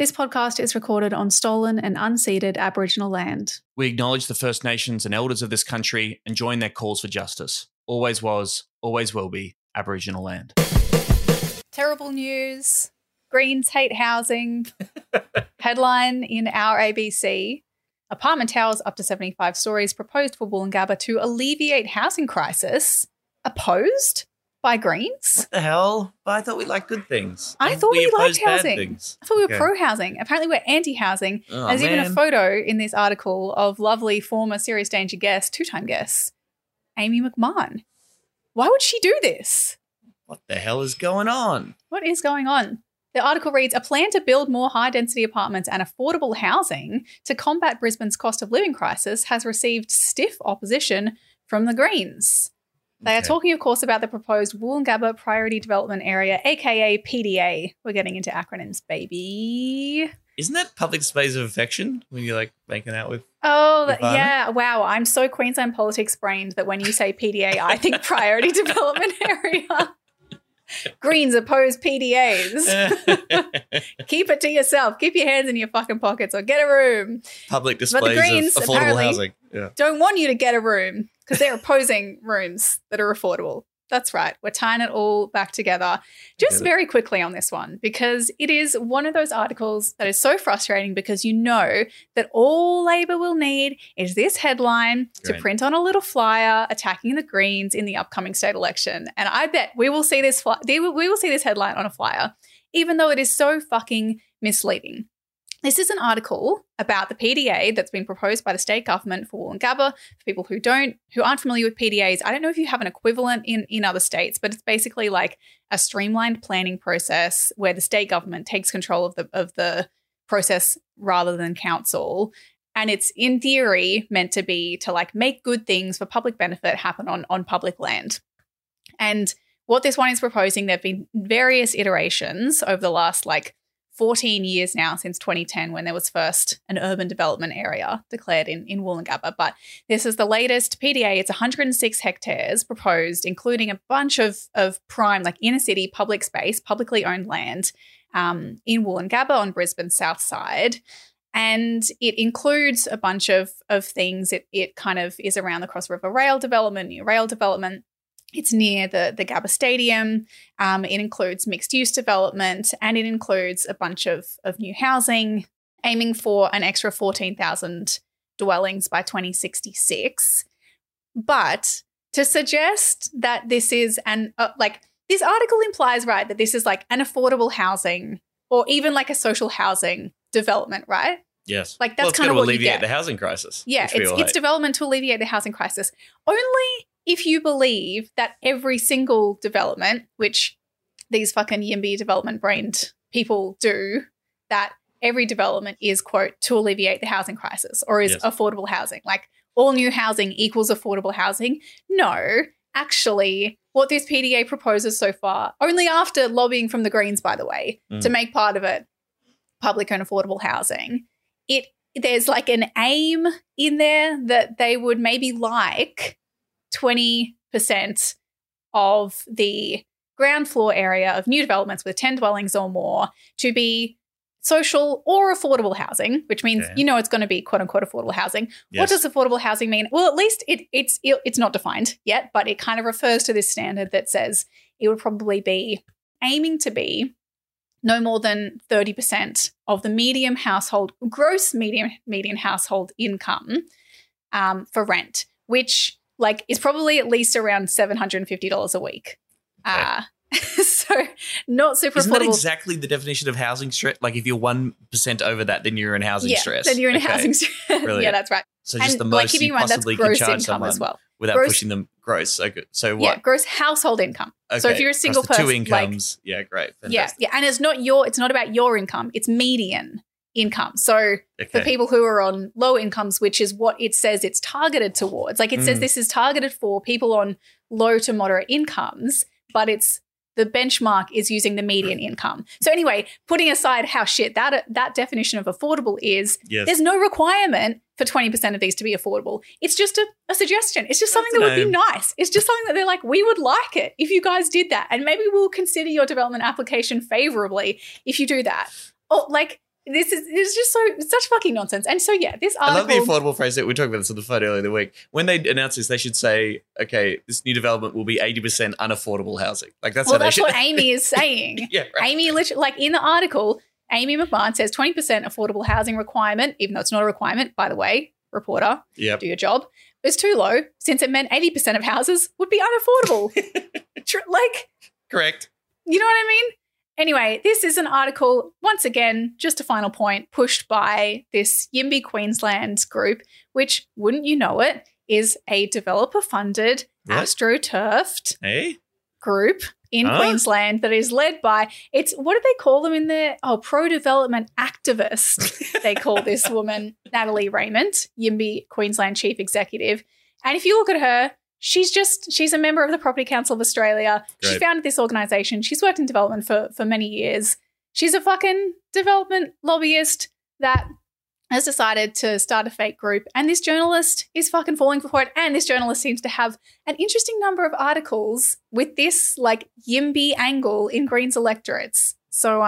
This podcast is recorded on stolen and unceded Aboriginal land. We acknowledge the First Nations and elders of this country and join their calls for justice. Always was, always will be Aboriginal land. Terrible news. Greens hate housing. Headline in our ABC. Apartment towers up to 75 stories proposed for Woolloongabba to alleviate housing crisis. Opposed by Greens? What the hell? But I thought we liked good things. I thought we liked opposed bad housing. things. I thought we were Okay. pro-housing. Apparently we're anti-housing. Oh, There's even a man. photo in this article of lovely former Serious Danger guest, two-time guest, Amy McMahon. Why would she do this? What the hell is going on? What is going on? The article reads, a plan to build more high-density apartments and affordable housing to combat Brisbane's cost of living crisis has received stiff opposition from the Greens. They are Okay. talking, of course, about the proposed Woolloongabba Priority Development Area, aka PDA. We're getting into acronyms, baby. Isn't that public displays of affection when you're like making out with? Oh, Your partner? yeah. Wow. I'm so Queensland politics brained that when you say PDA, I think Priority Development Area. Greens oppose PDAs. Keep it to yourself. Keep your hands in your fucking pockets or get a room. Public displays Greens, of affordable apparently, housing. Yeah. Don't want you to get a room because they're opposing rooms that are affordable. That's right. We're tying it all back together. Just Get it. very quickly on this one, because it is one of those articles that is so frustrating because you know that all Labor will need is this headline to Right. print on a little flyer attacking the Greens in the upcoming state election. And I bet we will see this we will see this headline on a flyer, even though it is so fucking misleading. This is an article about the PDA that's been proposed by the state government for Woolloongabba. For people who aren't familiar with PDAs, I don't know if you have an equivalent in other states, but it's basically like a streamlined planning process where the state government takes control of the process rather than council. And it's in theory meant to be to like make good things for public benefit happen on public land. And what this one is proposing, there have been various iterations over the last 14 years now, since 2010, when there was first an urban development area declared in Woolloongabba. But this is the latest PDA. It's 106 hectares proposed, including a bunch of prime, inner city public space, publicly owned land in Woolloongabba on Brisbane's south side. And it includes a bunch of things. It kind of is around the Cross River rail development, new rail development. It's near the Gabba Stadium. It includes mixed-use development, and it includes a bunch of new housing, aiming for an extra 14,000 dwellings by 2066. But to suggest that this is this article implies, right, that this is like an affordable housing or even like a social housing development, right? Yes. Like, that's Well, it's kind of gonna what you alleviate get. the housing crisis. Yeah, which we all it's hate. development to alleviate the housing crisis. Only if you believe that every single development, which these fucking YIMBY development-brained people do, that every development is, quote, to alleviate the housing crisis or is Yes. affordable housing. Like, all new housing equals affordable housing. No, actually, what this PDA proposes so far, only after lobbying from the Greens, by the way, to make part of it public and affordable housing, there's like an aim in there that they would maybe like 20% of the ground floor area of new developments with 10 dwellings or more to be social or affordable housing, which means Okay. it's going to be quote unquote affordable housing. What Yes. does affordable housing mean? Well, at least it's not defined yet, but it kind of refers to this standard that says it would probably be aiming to be no more than 30% of the gross median household income for rent, which is probably at least around $750 a week. So not super Isn't that affordable. exactly the definition of housing stress? Like, if you're 1% over that, then you're in housing stress. Then you're in Okay. housing stress. Brilliant. Yeah, that's right. So just the And most keeping you in mind that's possibly can gross charge income someone as well. without Gross- pushing them gross. So what? Yeah, gross household income. So if Okay, you're a single across the person, two incomes, yeah, great. yeah, Fantastic. and it's not about your income, it's median income. So for Okay. people who are on low incomes, which is what it says it's targeted towards. Like, it says this is targeted for people on low to moderate incomes, but the benchmark is using the median income. So anyway, putting aside how shit that definition of affordable is, Yes. there's no requirement for 20% of these to be affordable. It's just a suggestion. It's just something that would be nice. It's just something that they're like, we would like it if you guys did that. And maybe we'll consider your development application favorably if you do that. Or it's just it's such fucking nonsense. And so yeah, this I love article. the affordable phrase that we talked about this on the phone earlier in the week. When they announce this, they should say, okay, this new development will be 80% unaffordable housing. Like that's well, how they that's should. what Amy is saying. Yeah, right. Amy literally, like in the article, Amy McMahon says 20% affordable housing requirement, even though it's not a requirement, by the way, reporter, Yep. do your job. It's too low since it meant 80% of houses would be unaffordable. Like, Correct. you know what I mean? Anyway, this is an article, once again, just a final point, pushed by this Yimby Queensland group, which, wouldn't you know it, is a developer-funded, What? astroturfed Hey? group in Huh? Queensland that is led by, what do they call them in there? Oh, pro-development activist, they call this woman, Natalie Raymond, Yimby Queensland chief executive. And if you look at her, she's a member of the Property Council of Australia. She Great. founded this organisation. She's worked in development for many years. She's a fucking development lobbyist that has decided to start a fake group. And this journalist is fucking falling for it. And this journalist seems to have an interesting number of articles with this like Yimby angle in Greens electorates. So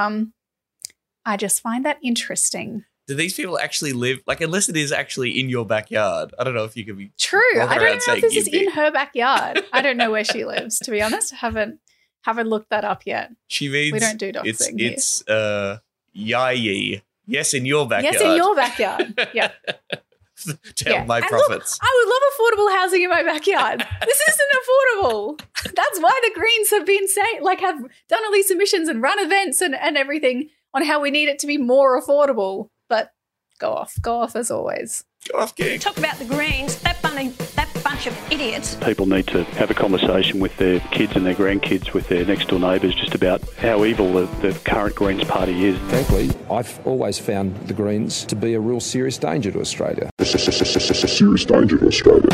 I just find that interesting. Do these people actually live, like, unless it is actually in your backyard? I don't know if you could be. True. walking I don't around know if saying this is Yimby. in her backyard. I don't know where she lives, to be honest. Haven't looked that up yet. She means We don't do doxing here. It's Yayi. Yes, in your backyard. Yes, in your backyard. Yeah. Tell Yeah. my And profits. Look, I would love affordable housing in my backyard. This isn't affordable. That's why the Greens have been saying, like, have done all these submissions and run events and everything on how we need it to be more affordable. But go off as always. Go off, King. Talk about the Greens, that bunch of idiots. People need to have a conversation with their kids and their grandkids, with their next door neighbours, just about how evil the current Greens party is. Frankly, I've always found the Greens to be a real serious danger to Australia. Serious danger to Australia.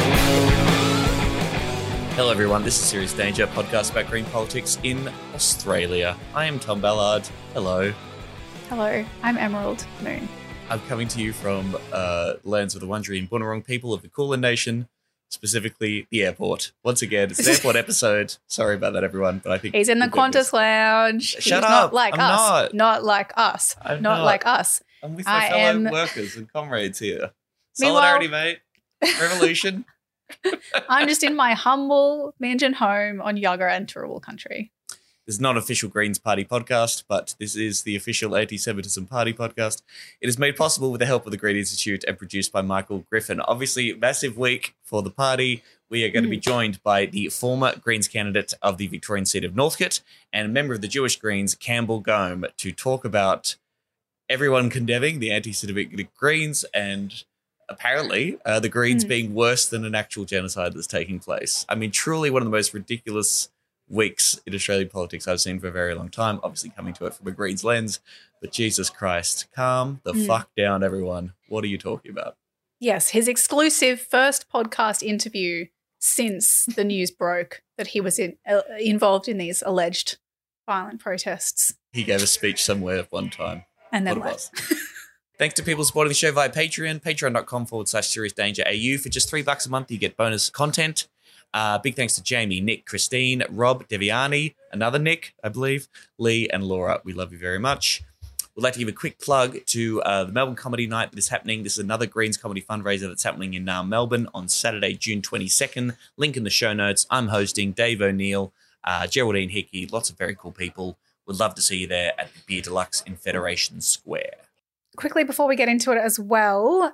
Hello, everyone. This is Serious Danger, a podcast about green politics in Australia. I am Tom Ballard. Hello. Hello, I'm Emerald Moon. I'm coming to you from lands of the Wurundjeri and Bunurong people of the Kulin Nation, specifically the airport. Once again, it's an airport episode. Sorry about that, everyone, but I think He's in the we'll get this. Qantas lounge. Shut He's up. Not like I'm us. not. Not like us. I'm not not. like us. I'm with my fellow am- workers and comrades here. Meanwhile- Solidarity, mate. Revolution. I'm just in my humble mansion home on Yagara and Turrbal country. This is not an official Greens Party podcast, but this is the official Anti-Semitism Party podcast. It is made possible with the help of the Green Institute and produced by Michael Griffin. Obviously, massive week for the party. We are going to be joined by the former Greens candidate of the Victorian seat of Northcote and a member of the Jewish Greens, Campbell Gome, to talk about everyone condemning the anti-Semitic Greens and apparently the Greens being worse than an actual genocide that's taking place. I mean, truly one of the most ridiculous weeks in Australian politics I've seen for a very long time, obviously coming to it from a Greens lens, but Jesus Christ, calm the fuck down, everyone. What are you talking about? Yes, his exclusive first podcast interview since the news broke that he was involved in these alleged violent protests. He gave a speech somewhere at one time. And then What it left. was. Thanks to people supporting the show via Patreon, patreon.com/SeriousDangerAU. For just $3 a month, you get bonus content. Big thanks to Jamie, Nick, Christine, Rob, Deviani, another Nick, I believe, Lee, and Laura. We love you very much. We'd like to give a quick plug to the Melbourne Comedy Night that is happening. This is another Greens comedy fundraiser that's happening in Melbourne on Saturday, June 22nd. Link in the show notes. I'm hosting Dave O'Neill, Geraldine Hickey, lots of very cool people. Would love to see you there at the Beer Deluxe in Federation Square. Quickly, before we get into it as well,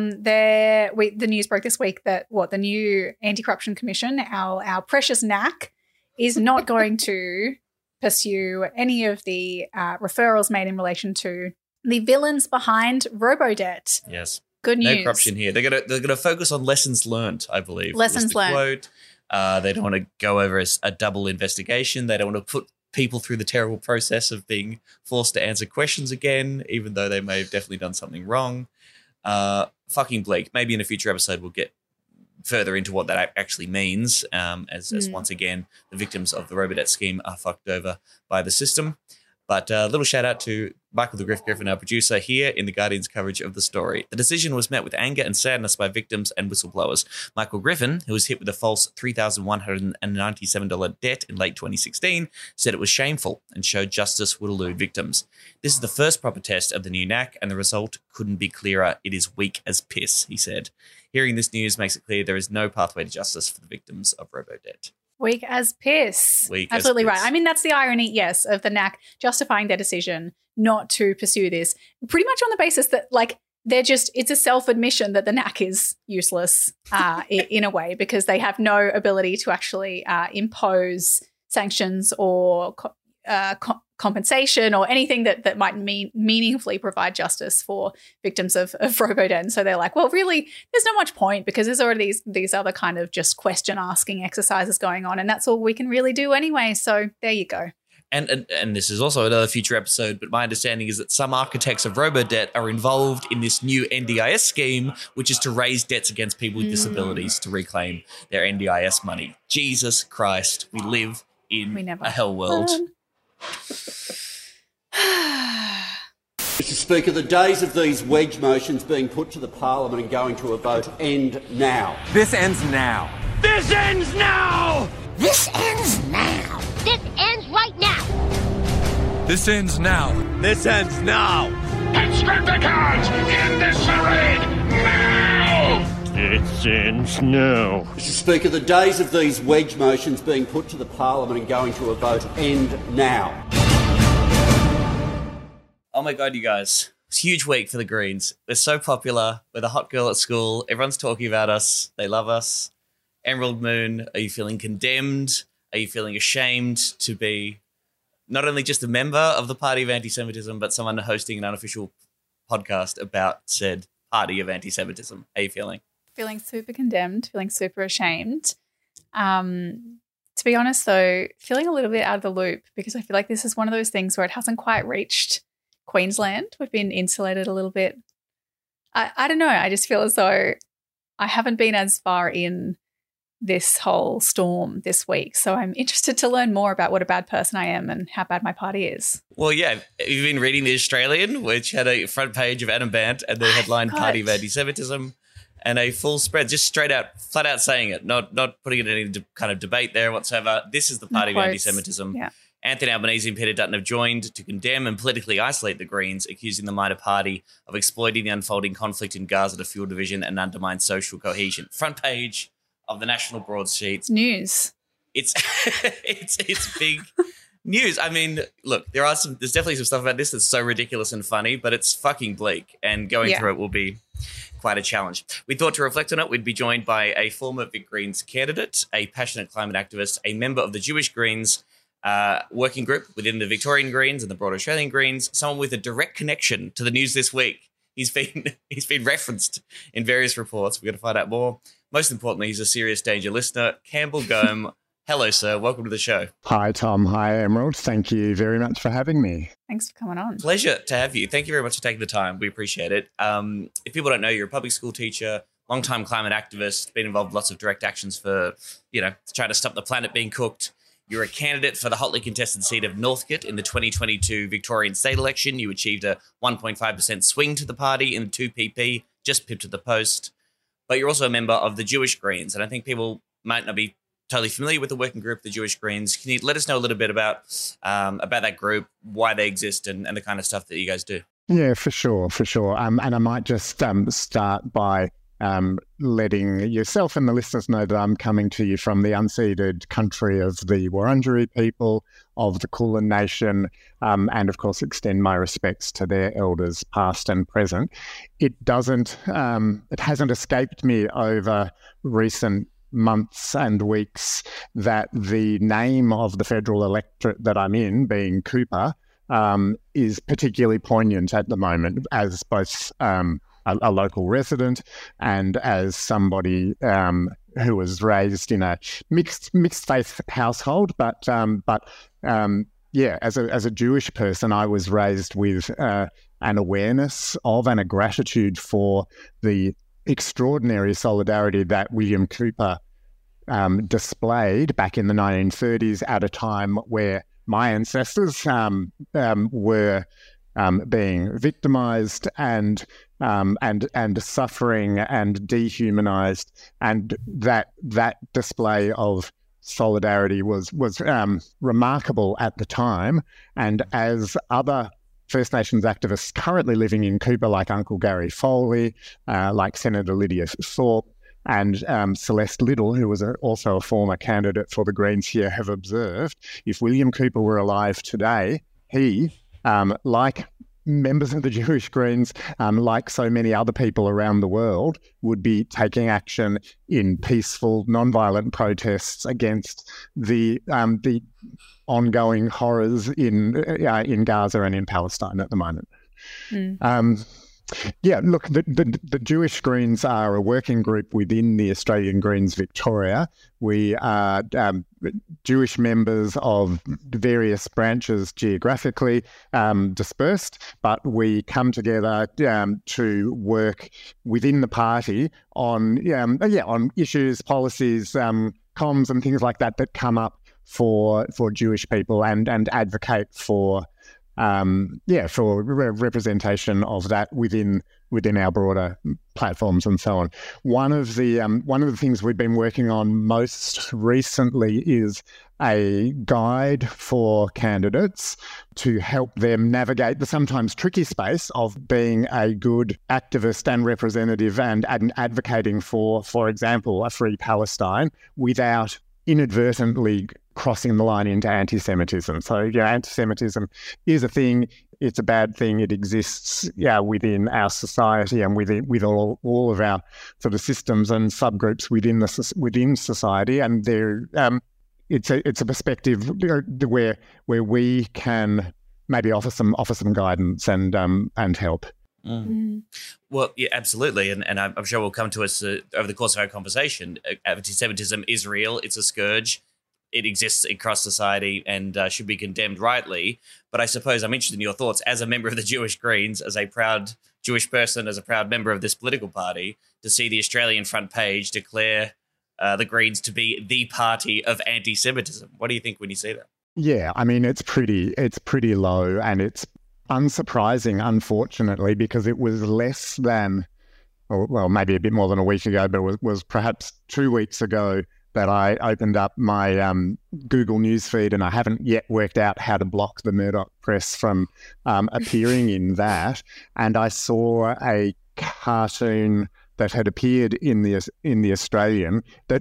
the news broke this week that the new Anti-Corruption Commission, our precious NAC, is not going to pursue any of the referrals made in relation to the villains behind Robodebt. Yes. Good news. No corruption here. They're gonna focus on lessons learned, I believe. Lessons was the learned. Quote. They don't want to go over a double investigation. They don't want to put people through the terrible process of being forced to answer questions again, even though they may have definitely done something wrong. Fucking bleak. Maybe in a future episode we'll get further into what that actually means, as once again the victims of the Robodebt scheme are fucked over by the system. But a little shout out to Michael the Griffin, our producer, here in The Guardian's coverage of the story. The decision was met with anger and sadness by victims and whistleblowers. Michael Griffin, who was hit with a false $3,197 debt in late 2016, said it was shameful and showed justice would elude victims. This is the first proper test of the new NAC, and the result couldn't be clearer. It is weak as piss, he said. Hearing this news makes it clear there is no pathway to justice for the victims of robo-debt. Weak as piss. Weak Absolutely as piss. right. I mean, that's the irony, yes, of the NAC justifying their decision not to pursue this, pretty much on the basis that, like, it's a self-admission that the NAC is useless in a way, because they have no ability to actually impose sanctions or compensation or anything that might meaningfully provide justice for victims of robo-debt. So they're like, well, really, there's not much point, because there's already these other kind of just question-asking exercises going on, and that's all we can really do anyway. So there you go. And this is also another future episode, but my understanding is that some architects of robo-debt are involved in this new NDIS scheme, which is to raise debts against people with disabilities to reclaim their NDIS money. Jesus Christ, we live in a hell world. Mr Speaker, the days of these wedge motions being put to the Parliament and going to a vote end now. This ends now. This ends now! This ends now. This ends right now. This ends now. This ends now. Construct the cards in this charade now! This ends now. Mr Speaker, the days of these wedge motions being put to the Parliament and going to a vote end now. Oh my God, you guys. It's a huge week for the Greens. We're so popular. We're the hot girl at school. Everyone's talking about us. They love us. Emerald Moon, are you feeling condemned? Are you feeling ashamed to be not only just a member of the Party of Anti-Semitism, but someone hosting an unofficial podcast about said Party of Anti-Semitism? How are you feeling? Feeling super condemned, feeling super ashamed. To be honest, though, feeling a little bit out of the loop, because I feel like this is one of those things where it hasn't quite reached Queensland. We've been insulated a little bit. I don't know. I just feel as though I haven't been as far in this whole storm this week. So I'm interested to learn more about what a bad person I am and how bad my party is. Well, yeah, you've been reading The Australian, which had a front page of Adam Bandt and the headline Party of Anti-Semitism, and a full spread, just straight out, flat out saying it, not putting it in any kind of debate there whatsoever. This is the Party of Anti-Semitism. Yeah. Anthony Albanese and Peter Dutton have joined to condemn and politically isolate the Greens, accusing the minor party of exploiting the unfolding conflict in Gaza to fuel division and undermine social cohesion. Front page of the national broadsheets. News. It's big news. I mean, look, there's definitely some stuff about this that's so ridiculous and funny, but it's fucking bleak, and going through it will be quite a challenge. We thought to reflect on it, we'd be joined by a former Vic Greens candidate, a passionate climate activist, a member of the Jewish Greens working group within the Victorian Greens and the broader Australian Greens, someone with a direct connection to the news this week. He's been referenced in various reports. We're going to find out more. Most importantly, he's a Serious Danger listener. Campbell Gome. Hello, sir. Welcome to the show. Hi, Tom. Hi, Emerald. Thank you very much for having me. Thanks for coming on. Pleasure to have you. Thank you very much for taking the time. We appreciate it. If people don't know, you're a public school teacher, long-time climate activist, been involved in lots of direct actions for, trying to stop the planet being cooked. You're a candidate for the hotly contested seat of Northcote in the 2022 Victorian state election. You achieved a 1.5% swing to the party in the 2PP, just pipped to the post. But you're also a member of the Jewish Greens, and I think people might not be totally familiar with the working group, the Jewish Greens. Can you let us know a little bit about that group, why they exist, and the kind of stuff that you guys do? Yeah, for sure. And I might just start by letting yourself and the listeners know that I'm coming to you from the unceded country of the Wurundjeri people, of the Kulin Nation, and of course extend my respects to their elders past and present. It hasn't escaped me over recent months and weeks that the name of the federal electorate that I'm in, being Cooper, is particularly poignant at the moment as both a local resident and as somebody who was raised in a mixed faith household, but as a Jewish person, I was raised with an awareness of and a gratitude for the extraordinary solidarity that William Cooper displayed back in the 1930s at a time where my ancestors were being victimized and suffering and dehumanized, and that display of solidarity was remarkable at the time. And as other First Nations activists currently living in Cooper, like Uncle Gary Foley, like Senator Lydia Thorpe, and Celeste Little, who was also a former candidate for the Greens here, have observed, if William Cooper were alive today, he, like members of the Jewish Greens, like so many other people around the world, would be taking action in peaceful, non-violent protests against the ongoing horrors in Gaza and in Palestine at the moment. Yeah, look, the Jewish Greens are a working group within the Australian Greens Victoria. We are Jewish members of various branches geographically dispersed, but we come together to work within the party on issues, policies, comms and things like that come up for Jewish people and advocate for representation of that within our broader platforms and so on. One of the things we've been working on most recently is a guide for candidates to help them navigate the sometimes tricky space of being a good activist and representative and advocating for example, a free Palestine without inadvertently crossing the line into anti-Semitism. So, anti-Semitism is a thing. It's a bad thing. It exists, within our society and with all of our sort of systems and subgroups within society. And there, it's a perspective where we can maybe offer some guidance and help. Well, yeah, absolutely. And I'm sure we'll come to us over the course of our conversation. Anti-Semitism is real. It's a scourge. It exists across society and should be condemned rightly. But I suppose I'm interested in your thoughts as a member of the Jewish Greens, as a proud Jewish person, as a proud member of this political party, to see the Australian front page declare the Greens to be the party of anti-Semitism. What do you think when you see that? Yeah, I mean, it's pretty low, and it's unsurprising, unfortunately, because it was less than, well, maybe a bit more than a week ago, but it was perhaps 2 weeks ago that I opened up my Google newsfeed, and I haven't yet worked out how to block the Murdoch Press from appearing in that. And I saw a cartoon that had appeared in the Australian that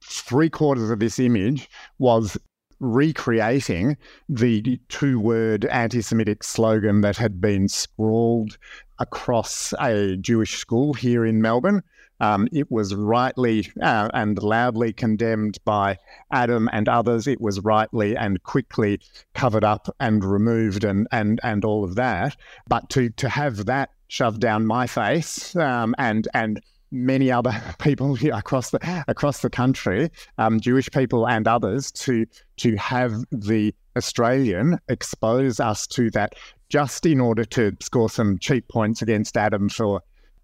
3/4 of this image was recreating the two-word anti-Semitic slogan that had been scrawled across a Jewish school here in Melbourne. It was rightly and loudly condemned by Adam and others. It was rightly and quickly covered up and removed and all of that. But to have that shoved down my face and many other people here across the country, Jewish people and others, to have the Australian expose us to that just in order to score some cheap points against Adam for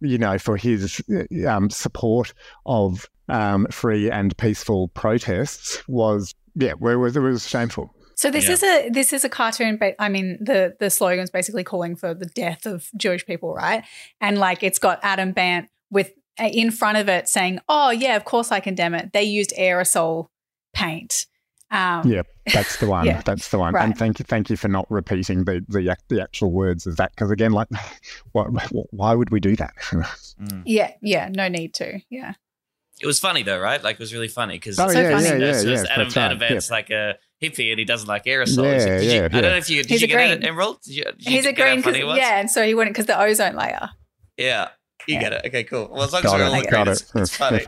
his support of free and peaceful protests was shameful. So this is a cartoon, but I mean the slogan's basically calling for the death of Jewish people, right? And like it's got Adam Bandt with in front of it saying, "Oh yeah, of course I condemn it. They used aerosol paint." Yeah, that's the one. Yeah, that's the one. right. And thank you for not repeating the actual words of that, because again, like, why would we do that? Yeah, no need to. Yeah, it was funny though, right? Like it was really funny because Adam Bandt's like a hippie and he doesn't like aerosols. Yeah, I don't know if you did you get it, Emerald? He's a green, and so he wouldn't because the ozone layer. Yeah, you get it. Okay, cool. Well, as long as we're all agreed, it's funny.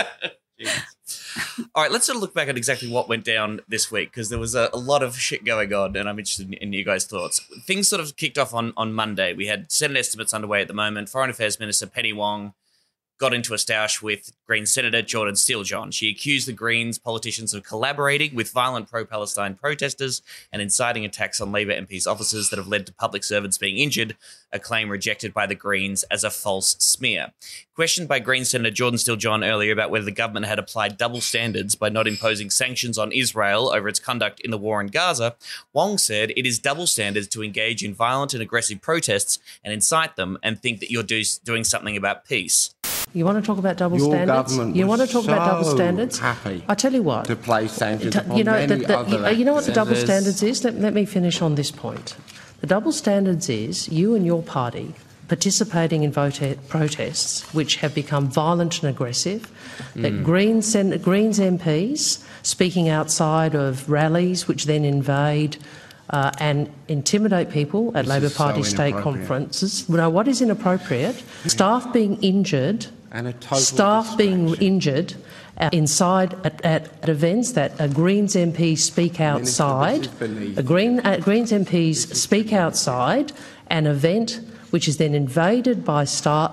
All right, let's sort of look back at exactly what went down this week, because there was a lot of shit going on, and I'm interested in you guys' thoughts. Things sort of kicked off on Monday. We had Senate estimates underway at the moment. Foreign Affairs Minister Penny Wong got into a stoush with Greens Senator Jordan Steele-John. She accused the Greens politicians of collaborating with violent pro-Palestine protesters and inciting attacks on Labor MPs' offices that have led to public servants being injured, a claim rejected by the Greens as a false smear. Questioned by Greens Senator Jordan Steele-John earlier about whether the government had applied double standards by not imposing sanctions on Israel over its conduct in the war in Gaza, Wong said it is double standards to engage in violent and aggressive protests and incite them and think that you're doing something about peace. You want to talk about double Your standards? Government You want to was talk about double so standards? Happy I tell you what. To place sanctions upon you know, many other you know what the double actors. standards is? Let me finish on this point. The double standards is you and your party participating in protests which have become violent and aggressive, that Greens MPs speaking outside of rallies which then invade and intimidate people at Labor Party state conferences. You know, what is inappropriate? Staff being injured, inside at events that Greens MPs speak outside. Greens MPs speak outside an event which is then invaded by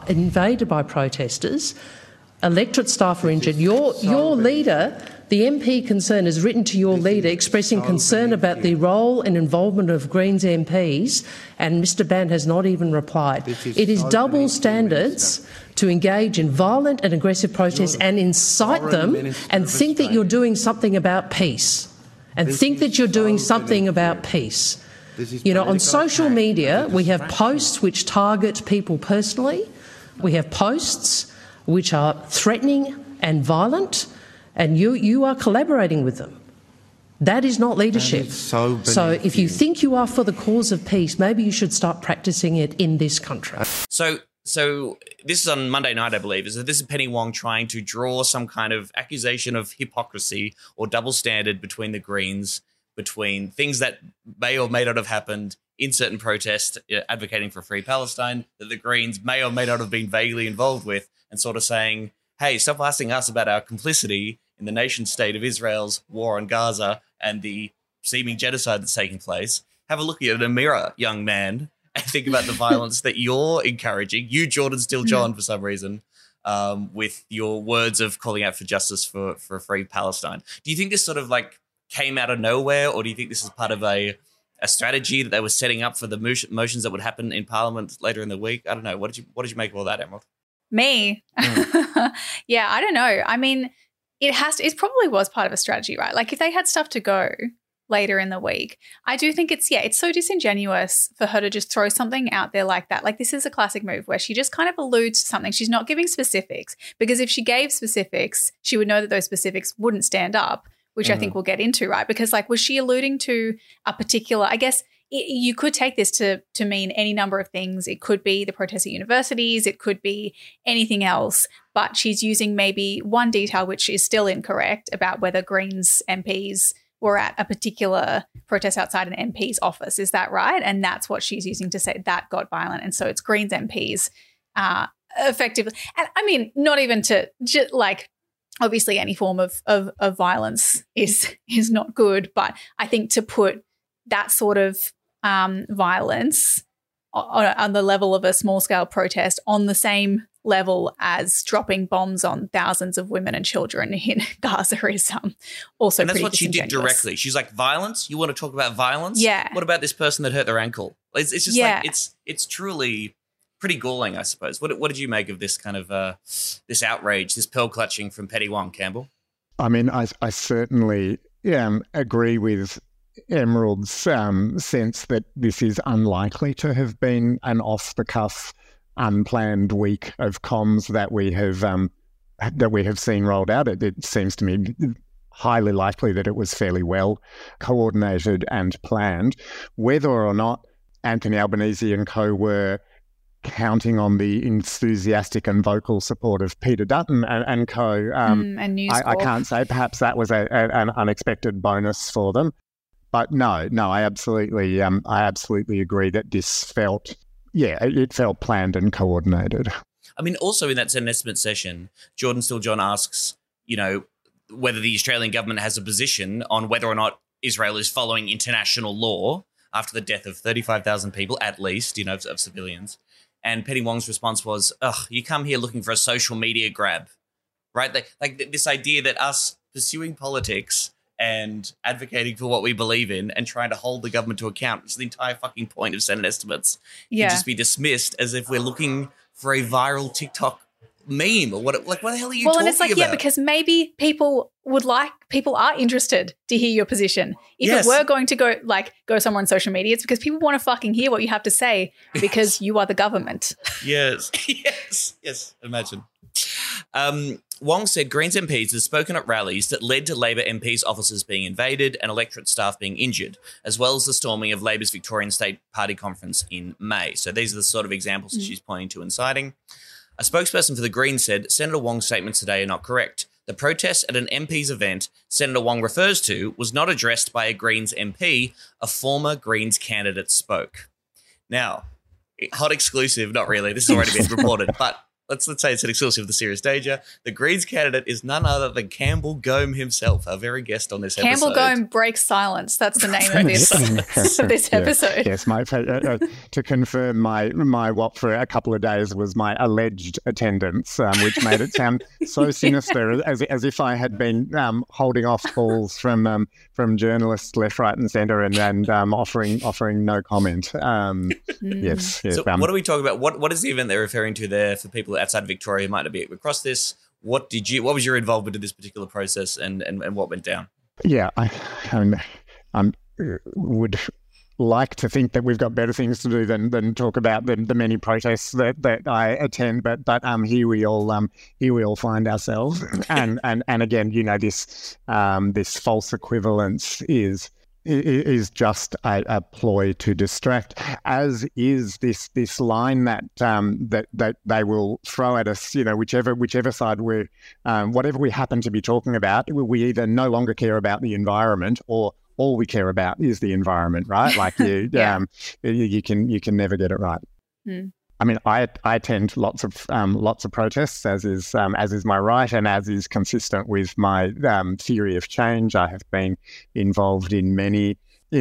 protesters. Electorate staff are injured. Your leader, the MP concerned, has written to your leader expressing concern about the role and involvement of Greens MPs, and Mr Bandt has not even replied. It is double standards to engage in violent and aggressive protests and incite them and think that you're doing something about peace. And think that you're doing something about peace. You know, on social media, we have posts which target people personally. We have posts which are threatening and violent, and you are collaborating with them. That is not leadership. So if you think you are for the cause of peace, maybe you should start practicing it in this country. So this is on Monday night, I believe. This is Penny Wong trying to draw some kind of accusation of hypocrisy or double standard between the Greens, between things that may or may not have happened in certain protests advocating for free Palestine that the Greens may or may not have been vaguely involved with, and sort of saying, hey, stop asking us about our complicity in the nation state of Israel's war on Gaza and the seeming genocide that's taking place. Have a look at a mirror, young man, and think about the violence that you're encouraging, you, Jordan Steele-John, for some reason, with your words of calling out for justice for a free Palestine. Do you think this sort of like came out of nowhere, or do you think this is part of a strategy that they were setting up for the motions that would happen in Parliament later in the week? I don't know. What did you make of all that, Emerald? Me? Yeah, I don't know. I mean, it probably was part of a strategy, right? Like if they had stuff to go later in the week, I do think it's so disingenuous for her to just throw something out there like that. Like this is a classic move where she just kind of alludes to something. She's not giving specifics, because if she gave specifics, she would know that those specifics wouldn't stand up, which I think we'll get into, right? Because like, was she alluding to a particular, I guess you could take this to mean any number of things. It could be the protests at universities. It could be anything else. But she's using maybe one detail, which is still incorrect, about whether Greens MPs were at a particular protest outside an MP's office. Is that right? And that's what she's using to say that got violent. And so it's Greens MPs effectively. And I mean, not even to just like, obviously any form of violence is not good. But I think to put that sort of violence on the level of a small-scale protest on the same level as dropping bombs on thousands of women and children in Gaza is also and that's pretty what she did directly. She's like, violence? You want to talk about violence? Yeah. What about this person that hurt their ankle? It's just like it's truly pretty galling, I suppose. What did you make of this kind of this outrage, this pearl clutching from Penny Wong, Campbell? I mean, I certainly agree with Emerald's sense that this is unlikely to have been an off-the-cuff, unplanned week of comms that we have seen rolled out. It seems to me highly likely that it was fairly well coordinated and planned. Whether or not Anthony Albanese and co were counting on the enthusiastic and vocal support of Peter Dutton and co, and I can't say. Perhaps that was an unexpected bonus for them. But no, I absolutely agree that this felt planned and coordinated. I mean, also in that Senate estimate session, Jordan Steele-John asks, whether the Australian government has a position on whether or not Israel is following international law after the death of 35,000 people, at least, of civilians. And Penny Wong's response was, ugh, you come here looking for a social media grab, right? Like this idea that us pursuing politics and advocating for what we believe in and trying to hold the government to account, which is the entire fucking point of Senate estimates, can just be dismissed as if we're looking for a viral TikTok meme or what the hell are you talking about? Well, and it's like, yeah, because maybe people are interested to hear your position. If it were going to go somewhere on social media, it's because people want to fucking hear what you have to say because you are the government. Yes. Imagine. Wong said Greens MPs have spoken at rallies that led to Labor MPs' offices being invaded and electorate staff being injured, as well as the storming of Labor's Victorian State Party conference in May. So these are the sort of examples that she's pointing to inciting. A spokesperson for the Greens said Senator Wong's statements today are not correct. The protest at an MP's event Senator Wong refers to was not addressed by a Greens MP. A former Greens candidate spoke. Now, hot exclusive, not really. This has already been reported, but let's say it's an exclusive of the Serious Danger. The Greens candidate is none other than Campbell Gome himself, our very guest on this Campbell episode. Gome breaks silence. That's the name of this episode. Yes, to confirm my what for a couple of days was my alleged attendance, which made it sound so sinister, as if I had been holding off calls from journalists left, right, and centre, and offering no comment. Yes. So what are we talking about? What is the event they're referring to there for people outside of Victoria who might not be across this? What was your involvement in this particular process and what went down? Yeah, I would like to think that we've got better things to do than talk about the many protests that I attend, but here we all find ourselves, and again, this false equivalence is just a ploy to distract, as is this line that they will throw at us. Whichever side we're, whatever we happen to be talking about, we either no longer care about the environment or all we care about is the environment, right? Like you can never get it right. Mm. I mean, I attend lots of protests, as is my right, and as is consistent with my theory of change. I have been involved in many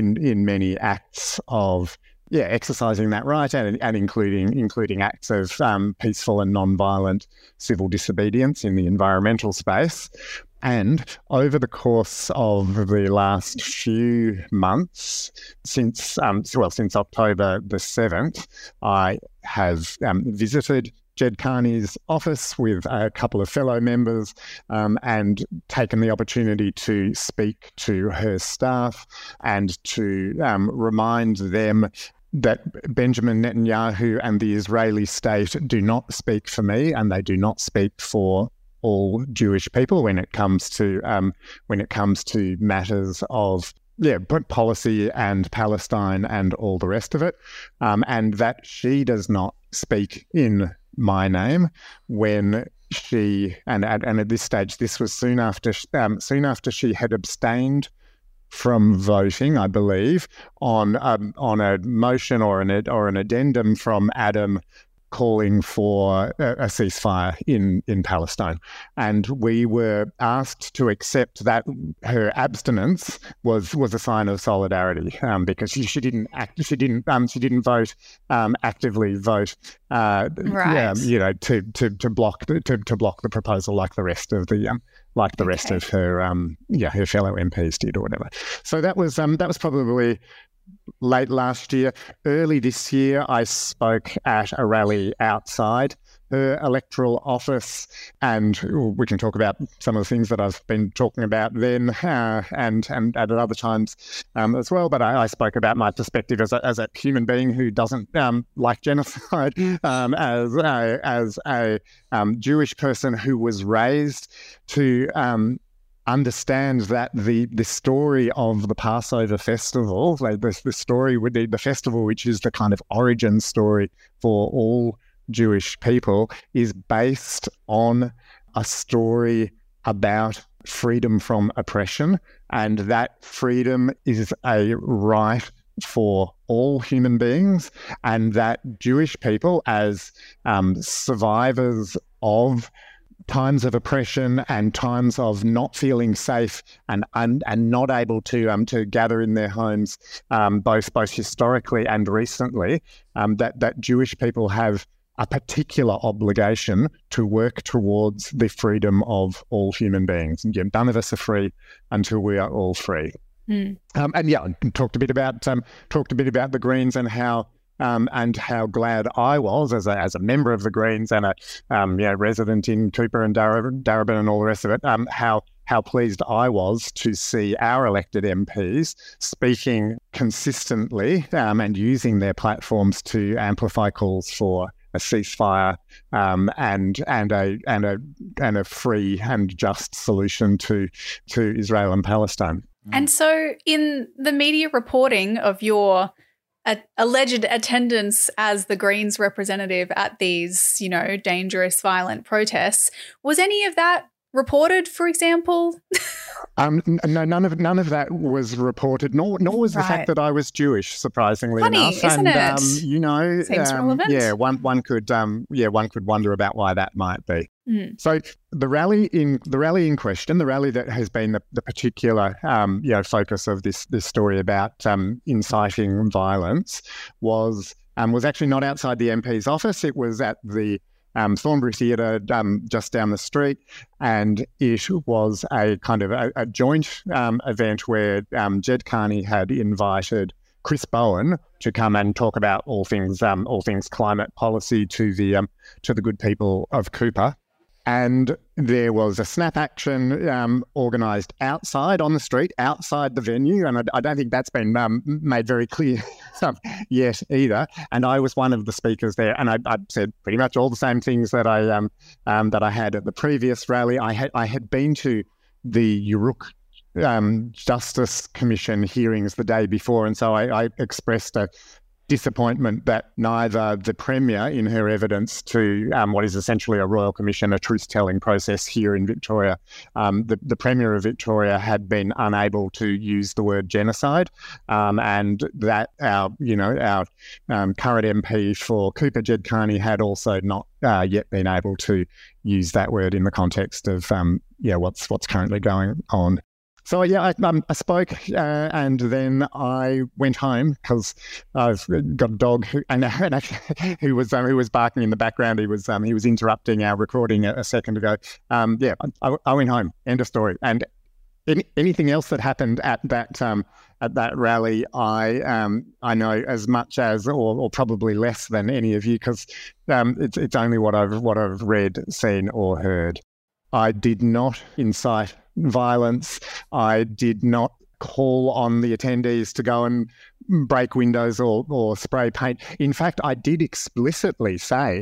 acts of exercising that right, and including acts of peaceful and non-violent civil disobedience in the environmental space. And over the course of the last few months, since October the 7th, I have visited Jed Carney's office with a couple of fellow members and taken the opportunity to speak to her staff and to remind them that Benjamin Netanyahu and the Israeli state do not speak for me, and they do not speak for all Jewish people when it comes to matters of policy and Palestine and all the rest of it, and that she does not speak in my name when she and at this stage, this was soon after she had abstained from voting, I believe, on a motion or an addendum from Adam calling for a ceasefire in Palestine. And we were asked to accept that her abstinence was a sign of solidarity, because she didn't vote actively vote to block the proposal like the rest of the rest of her her fellow MPs did or whatever. So that was probably late last year. Early this year, I spoke at a rally outside her electoral office, and we can talk about some of the things that I've been talking about then and at other times as well. But I spoke about my perspective as a human being who doesn't like genocide, as a Jewish person who was raised to understand that the story of the Passover festival, the story with the festival, which is the kind of origin story for all Jewish people, is based on a story about freedom from oppression, and that freedom is a right for all human beings, and that Jewish people, as survivors of times of oppression and times of not feeling safe and not able to gather in their homes, both historically and recently, that Jewish people have a particular obligation to work towards the freedom of all human beings. And none of us are free until we are all free. Talked a bit about the Greens and how glad I was as a member of the Greens and a resident in Cooper and Darebin and all the rest of it. How pleased I was to see our elected MPs speaking consistently and using their platforms to amplify calls for a ceasefire and a free and just solution to Israel and Palestine. And so, in the media reporting of your alleged attendance as the Greens representative at these, dangerous, violent protests, was any of that reported, for example? No, none of that was reported, nor was the fact that I was Jewish, surprisingly enough. Isn't it? Seems relevant. Yeah, one could wonder about why that might be. So the rally in question, the rally that has been the particular focus of this story about inciting violence, was actually not outside the MP's office. It was at the Thornbury Theatre just down the street, and it was a kind of a joint event where Jed Carney had invited Chris Bowen to come and talk about all things climate policy to the good people of Cooper. And there was a snap action organised outside on the street, outside the venue, and I don't think that's been made very clear yet either. And I was one of the speakers there, and I said pretty much all the same things that I had at the previous rally. I had been to the Uruk Justice Commission hearings the day before, and so I expressed a disappointment that neither the Premier, in her evidence to what is essentially a Royal Commission, a truth-telling process here in Victoria, the Premier of Victoria had been unable to use the word genocide, and that our current MP for Cooper, Jed Carney, had also not yet been able to use that word in the context of what's currently going on. So I spoke, and then I went home because I've got a dog who was barking in the background. He was interrupting our recording a second ago. I went home. End of story. And anything else that happened at that rally, I know as much as, or probably less than any of you, because it's only what I've read, seen, or heard. I did not incite violence. I did not call on the attendees to go and break windows or spray paint. In fact, I did explicitly say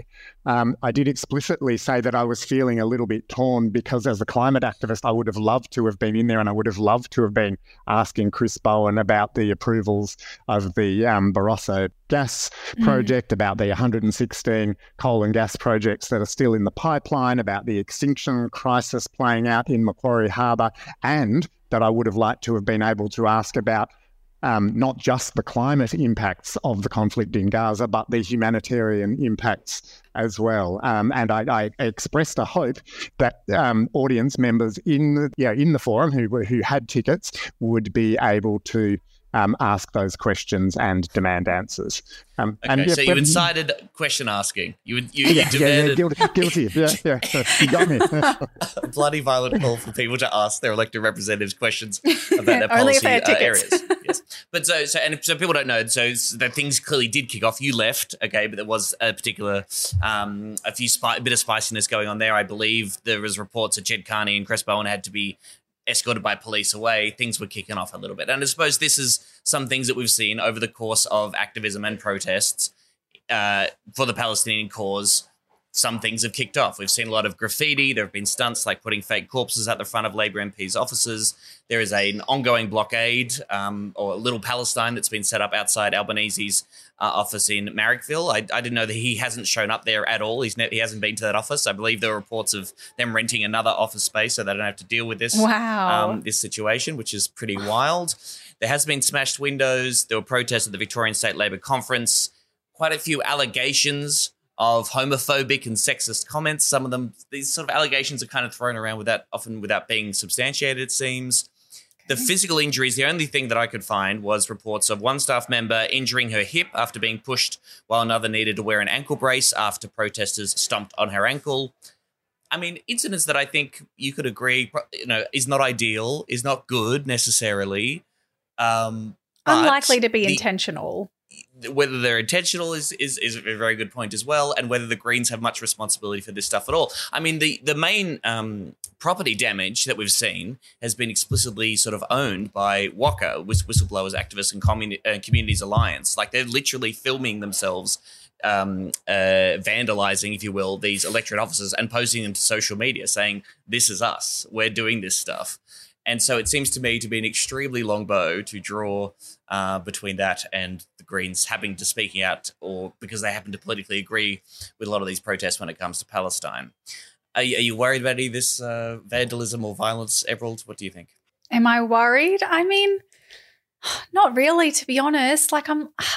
that I was feeling a little bit torn because as a climate activist, I would have loved to have been in there, and I would have loved to have been asking Chris Bowen about the approvals of the Barossa gas project, about the 116 coal and gas projects that are still in the pipeline, about the extinction crisis playing out in Macquarie Harbour, and that I would have liked to have been able to ask about not just the climate impacts of the conflict in Gaza, but the humanitarian impacts as well. And I expressed a hope that audience members in the forum who had tickets would be able to ask those questions and demand ansers. So you incited question asking. You demanded... guilty. Yeah. You got me. A bloody violent call for people to ask their elected representatives questions about their policy areas. Yes. But so people don't know. So the things clearly did kick off. You left, okay, but there was a particular a bit of spiciness going on there. I believe there was reports that Jed Carney and Chris Bowen had to be escorted by police away. Things were kicking off a little bit. And I suppose this is some things that we've seen over the course of activism and protests for the Palestinian cause. Some things have kicked off. We've seen a lot of graffiti. There have been stunts like putting fake corpses at the front of Labor MPs' offices. There is an ongoing blockade or Little Palestine that's been set up outside Albanese's office in Marrickville. I didn't know that he hasn't shown up there at all. He hasn't been to that office. I believe there were reports of them renting another office space so they don't have to deal with this, this situation, which is pretty wild. There has been smashed windows. There were protests at the Victorian State Labor Conference. Quite a few allegations of homophobic and sexist comments. Some of them, these sort of allegations are kind of thrown around often without being substantiated, it seems. The physical injuries, the only thing that I could find was reports of one staff member injuring her hip after being pushed, while another needed to wear an ankle brace after protesters stomped on her ankle. I mean, incidents that I think you could agree, is not ideal, is not good necessarily. Unlikely to be intentional. Whether they're intentional is a very good point as well, and whether the Greens have much responsibility for this stuff at all. I mean, the main property damage that we've seen has been explicitly sort of owned by WACA, Whistleblowers, Activists and Communities Alliance. Like, they're literally filming themselves vandalizing, if you will, these electorate offices and posting them to social media saying, this is us, we're doing this stuff. And so it seems to me to be an extremely long bow to draw between that and the Greens having to speaking out, or because they happen to politically agree with a lot of these protests when it comes to Palestine. Are you worried about any of this vandalism or violence, Emerald? What do you think? Am I worried? I mean, not really, to be honest. Like,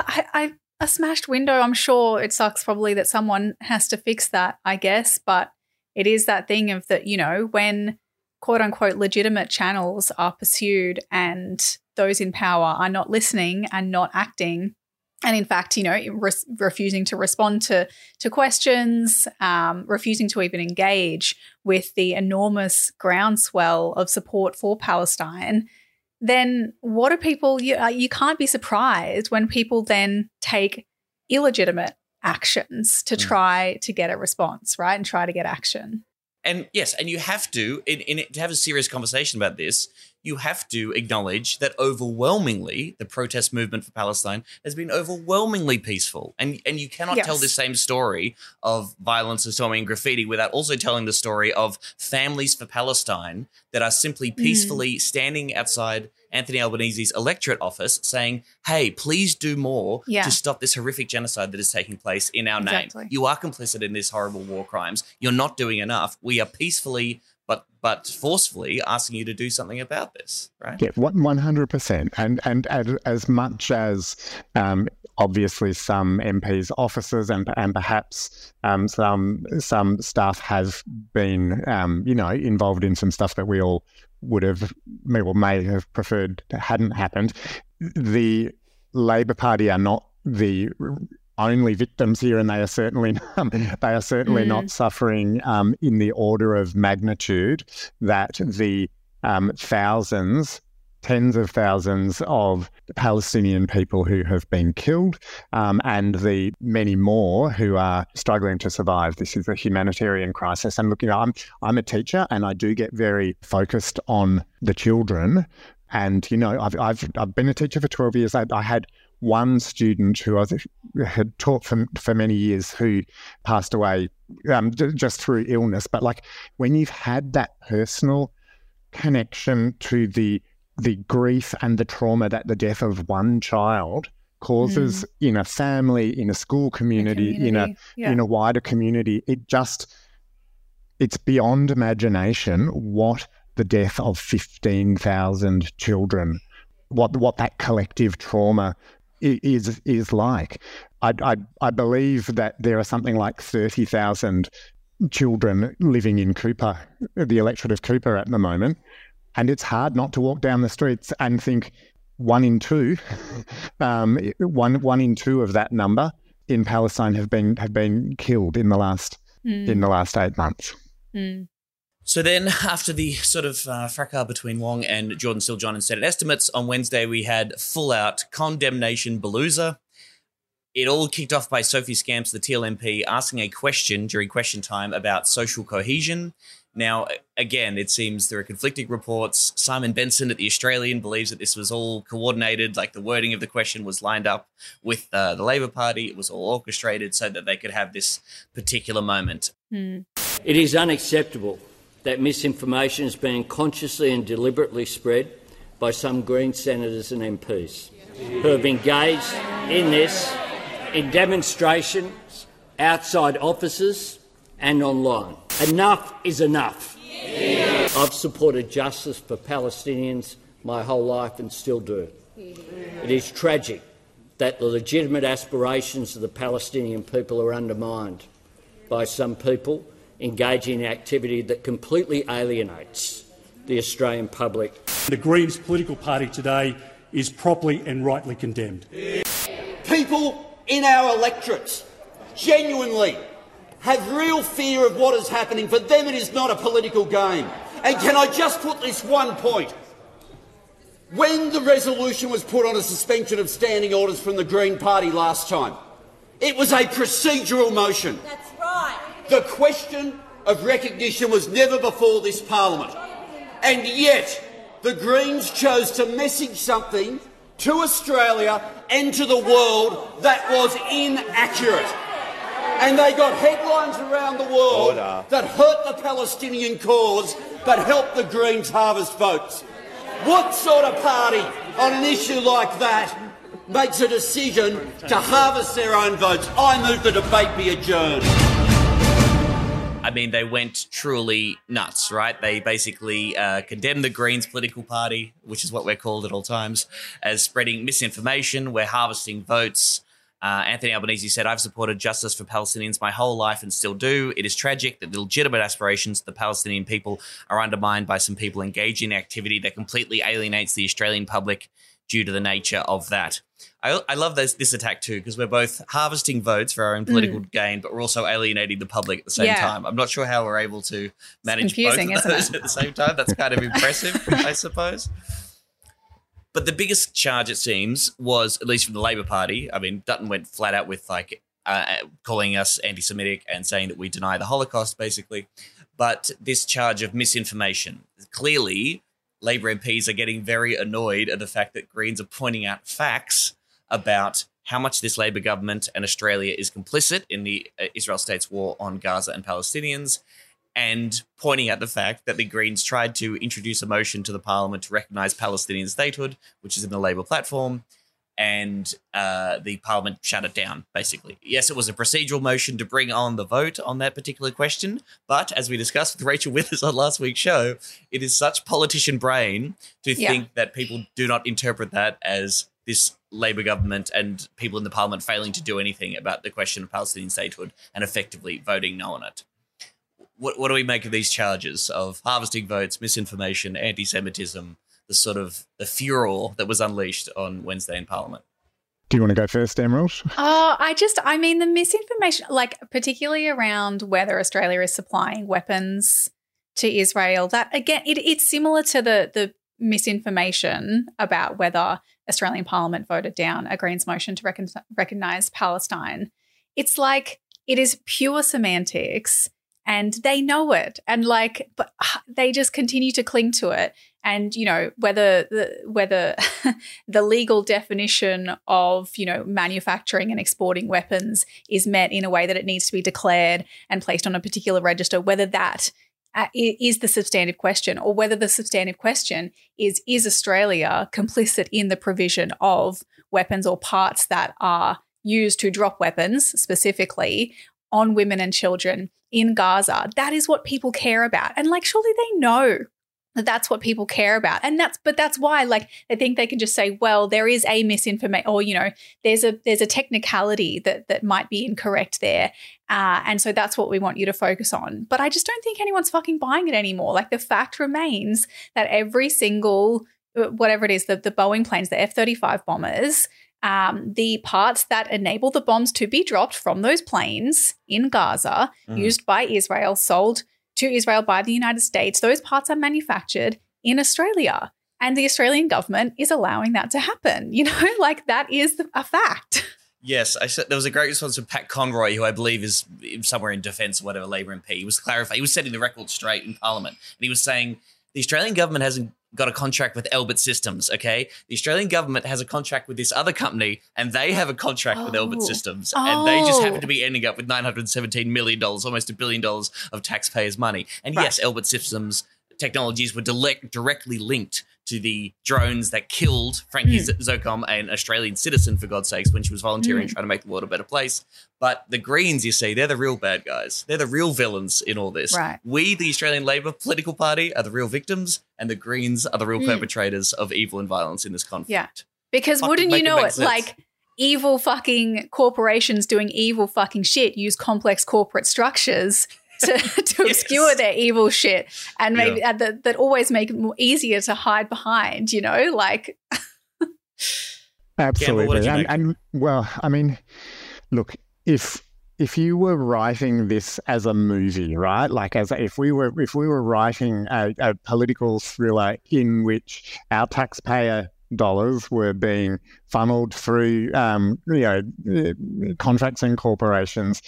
a smashed window, I'm sure it sucks probably that someone has to fix that, I guess. But it is that thing of that, when quote unquote legitimate channels are pursued and those in power are not listening and not acting, and in fact, refusing to respond to questions, refusing to even engage with the enormous groundswell of support for Palestine, then what are people, you can't be surprised when people then take illegitimate actions to try to get a response, right, and try to get action. And yes, and you have to, to have a serious conversation about this, you have to acknowledge that overwhelmingly the protest movement for Palestine has been overwhelmingly peaceful. And you cannot tell this same story of violence and storming and graffiti without also telling the story of families for Palestine that are simply peacefully standing outside Anthony Albanese's electorate office saying, hey, please do more to stop this horrific genocide that is taking place in our name. You are complicit in these horrible war crimes. You're not doing enough. We are peacefully but forcefully asking you to do something about this, right? Yeah, 100%. And as much as obviously some MPs' offices and perhaps some staff have been, involved in some stuff that we all may have preferred hadn't happened. The Labor Party are not the only victims here, and they are certainly not suffering in the order of magnitude that the tens of thousands of Palestinian people who have been killed, and the many more who are struggling to survive. This is a humanitarian crisis. And look, I'm a teacher, and I do get very focused on the children. And I've been a teacher for 12 years. I had one student who I had taught for many years who passed away just through illness. But like, when you've had that personal connection to the grief and the trauma that the death of one child causes in a family, in a school community, in a wider community, it's beyond imagination what the death of 15,000 children, what that collective trauma is like. I believe that there are something like 30,000 children living in Cooper, the electorate of Cooper at the moment, and it's hard not to walk down the streets and think one in two of that number in Palestine have been killed in the last 8 months. So then, after the sort of fracas between Wong and Jordan Steele-John in Senate estimates, on Wednesday we had full-out condemnation palooza. It all kicked off by Sophie Scamps, the TLMP, asking a question during question time about social cohesion. Now, again, it seems there are conflicting reports. Simon Benson at The Australian believes that this was all coordinated, like the wording of the question was lined up with the Labor Party. It was all orchestrated so that they could have this particular moment. It is unacceptable that misinformation is being consciously and deliberately spread by some Green senators and MPs who have engaged in this in demonstrations outside offices and online. Enough is enough. Yeah. I've supported justice for Palestinians my whole life and still do. It is tragic that the legitimate aspirations of the Palestinian people are undermined by some people engaging in activity that completely alienates the Australian public. The Greens political party today is properly and rightly condemned. People in our electorates genuinely have real fear of what is happening. For them it is not a political game. And can I just put this one point? When the resolution was put on a suspension of standing orders from the Green Party last time, it was a procedural motion. That's right. The question of recognition was never before this parliament. And yet, the Greens chose to message something to Australia and to the world that was inaccurate. And they got headlines around the world that hurt the Palestinian cause but helped the Greens harvest votes. What sort of party on an issue like that makes a decision to harvest their own votes? I move the debate be adjourned. I mean, they went truly nuts, right? They basically condemned the Greens political party, which is what we're called at all times, as spreading misinformation. We're harvesting votes. Anthony Albanese said, "I've supported justice for Palestinians my whole life and still do. It is tragic that the legitimate aspirations of the Palestinian people are undermined by some people engaging in activity that completely alienates the Australian public due to the nature of that." I love this attack too, because we're both harvesting votes for our own political gain, but we're also alienating the public at the same time. I'm not sure how we're able to manage both of those at the same time. That's kind of impressive, I suppose. But the biggest charge, it seems, was, at least from the Labor Party, I mean, Dutton went flat out with calling us anti-Semitic and saying that we deny the Holocaust, basically. But this charge of misinformation, clearly Labor MPs are getting very annoyed at the fact that Greens are pointing out facts about how much this Labor government and Australia is complicit in the Israel state's war on Gaza and Palestinians, and pointing out the fact that the Greens tried to introduce a motion to the Parliament to recognise Palestinian statehood, which is in the Labor platform, and the Parliament shut it down, basically. Yes, it was a procedural motion to bring on the vote on that particular question, but as we discussed with Rachel Withers on last week's show, it is such politician brain to think that people do not interpret that as this Labor government and people in the Parliament failing to do anything about the question of Palestinian statehood and effectively voting no on it. What do we make of these charges of harvesting votes, misinformation, anti-Semitism, the furor that was unleashed on Wednesday in Parliament? Do you want to go first, Emerald? I mean, the misinformation, like particularly around whether Australia is supplying weapons to Israel, that again, it's similar to the misinformation about whether Australian Parliament voted down a Greens motion to recognise Palestine. It's like it is pure semantics. And they know it, and but they just continue to cling to it. And whether the legal definition of manufacturing and exporting weapons is met in a way that it needs to be declared and placed on a particular register, whether that is the substantive question, or whether the substantive question is Australia complicit in the provision of weapons or parts that are used to drop weapons specifically on women and children in Gaza. That is what people care about. And surely they know that that's what people care about. And that's why they think they can just say, well, there is a misinformation, or, there's a technicality that might be incorrect there. And so that's what we want you to focus on. But I just don't think anyone's fucking buying it anymore. The fact remains that every single, whatever it is, the Boeing planes, the F-35 bombers, the parts that enable the bombs to be dropped from those planes in Gaza, used by Israel, sold to Israel by the United States, those parts are manufactured in Australia. And the Australian government is allowing that to happen. That is a fact. Yes, there was a great response from Pat Conroy, who I believe is somewhere in defence or whatever, Labor MP. He was clarifying, he was setting the record straight in Parliament. And he was saying the Australian government hasn't got a contract with Elbit Systems, okay? The Australian government has a contract with this other company, and they have a contract with Elbit Systems, and they just happen to be ending up with $917 million, almost $1 billion of taxpayers' money. And yes, Elbit Systems technologies were directly linked to the drones that killed Frankie Zocom, an Australian citizen, for God's sakes, when she was volunteering trying to make the world a better place. But the Greens, you see, they're the real bad guys. They're the real villains in all this. Right. We, the Australian Labor political party, are the real victims, and the Greens are the real perpetrators of evil and violence in this conflict. Yeah. Because wouldn't you know it, evil fucking corporations doing evil fucking shit use complex corporate structures to obscure their evil shit and maybe that always make it more easier to hide behind, you know, like. Absolutely. And well, I mean, look, if you were writing this as a movie, right? Like if we were writing a political thriller in which our taxpayer dollars were being funneled through, contracts and corporations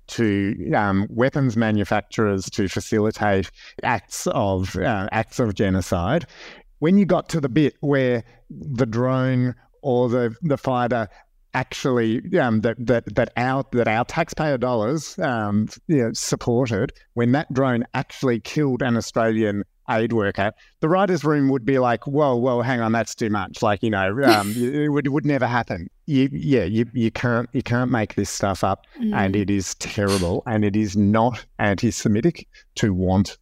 to weapons manufacturers to facilitate acts of genocide. When you got to the bit where the drone or the fighter actually that our taxpayer dollars supported, when that drone actually killed an Australian aid worker, the writers' room would be like, whoa, hang on, that's too much. Like, it would never happen. You can't make this stuff up, and it is terrible, and it is not anti-Semitic to want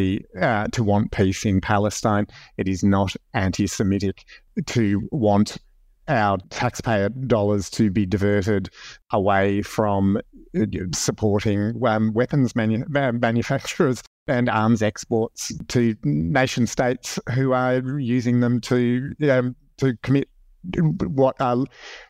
peace in Palestine. It is not anti-Semitic to want our taxpayer dollars to be diverted away from supporting weapons manufacturers and arms exports to nation states who are using them to commit what the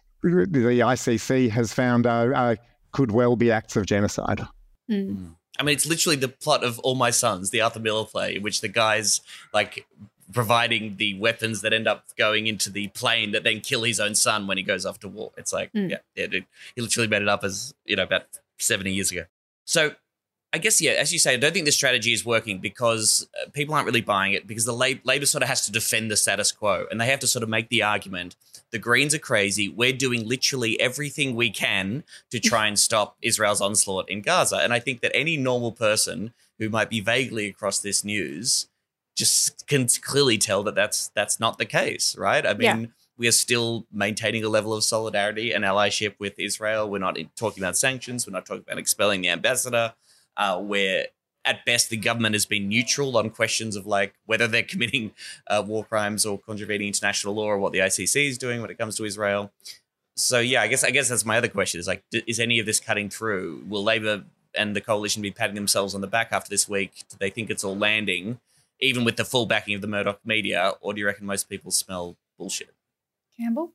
ICC has found could well be acts of genocide. I mean, it's literally the plot of All My Sons, the Arthur Miller play, in which the guy's like providing the weapons that end up going into the plane that then kill his own son when he goes off to war. It's like, he literally made it up as, about 70 years ago. So I guess, as you say, I don't think this strategy is working because people aren't really buying it, because the Labor sort of has to defend the status quo, and they have to sort of make the argument, the Greens are crazy, we're doing literally everything we can to try and stop Israel's onslaught in Gaza. And I think that any normal person who might be vaguely across this news just can clearly tell that that's not the case, right? I mean, we are still maintaining a level of solidarity and allyship with Israel. We're not talking about sanctions. We're not talking about expelling the ambassador. Where at best the government has been neutral on questions of like whether they're committing war crimes or contravening international law, or what the ICC is doing when it comes to Israel. So I guess that's my other question is like, is any of this cutting through? Will Labor and the coalition be patting themselves on the back after this week? Do they think it's all landing, even with the full backing of the Murdoch media, or do you reckon most people smell bullshit? Campbell?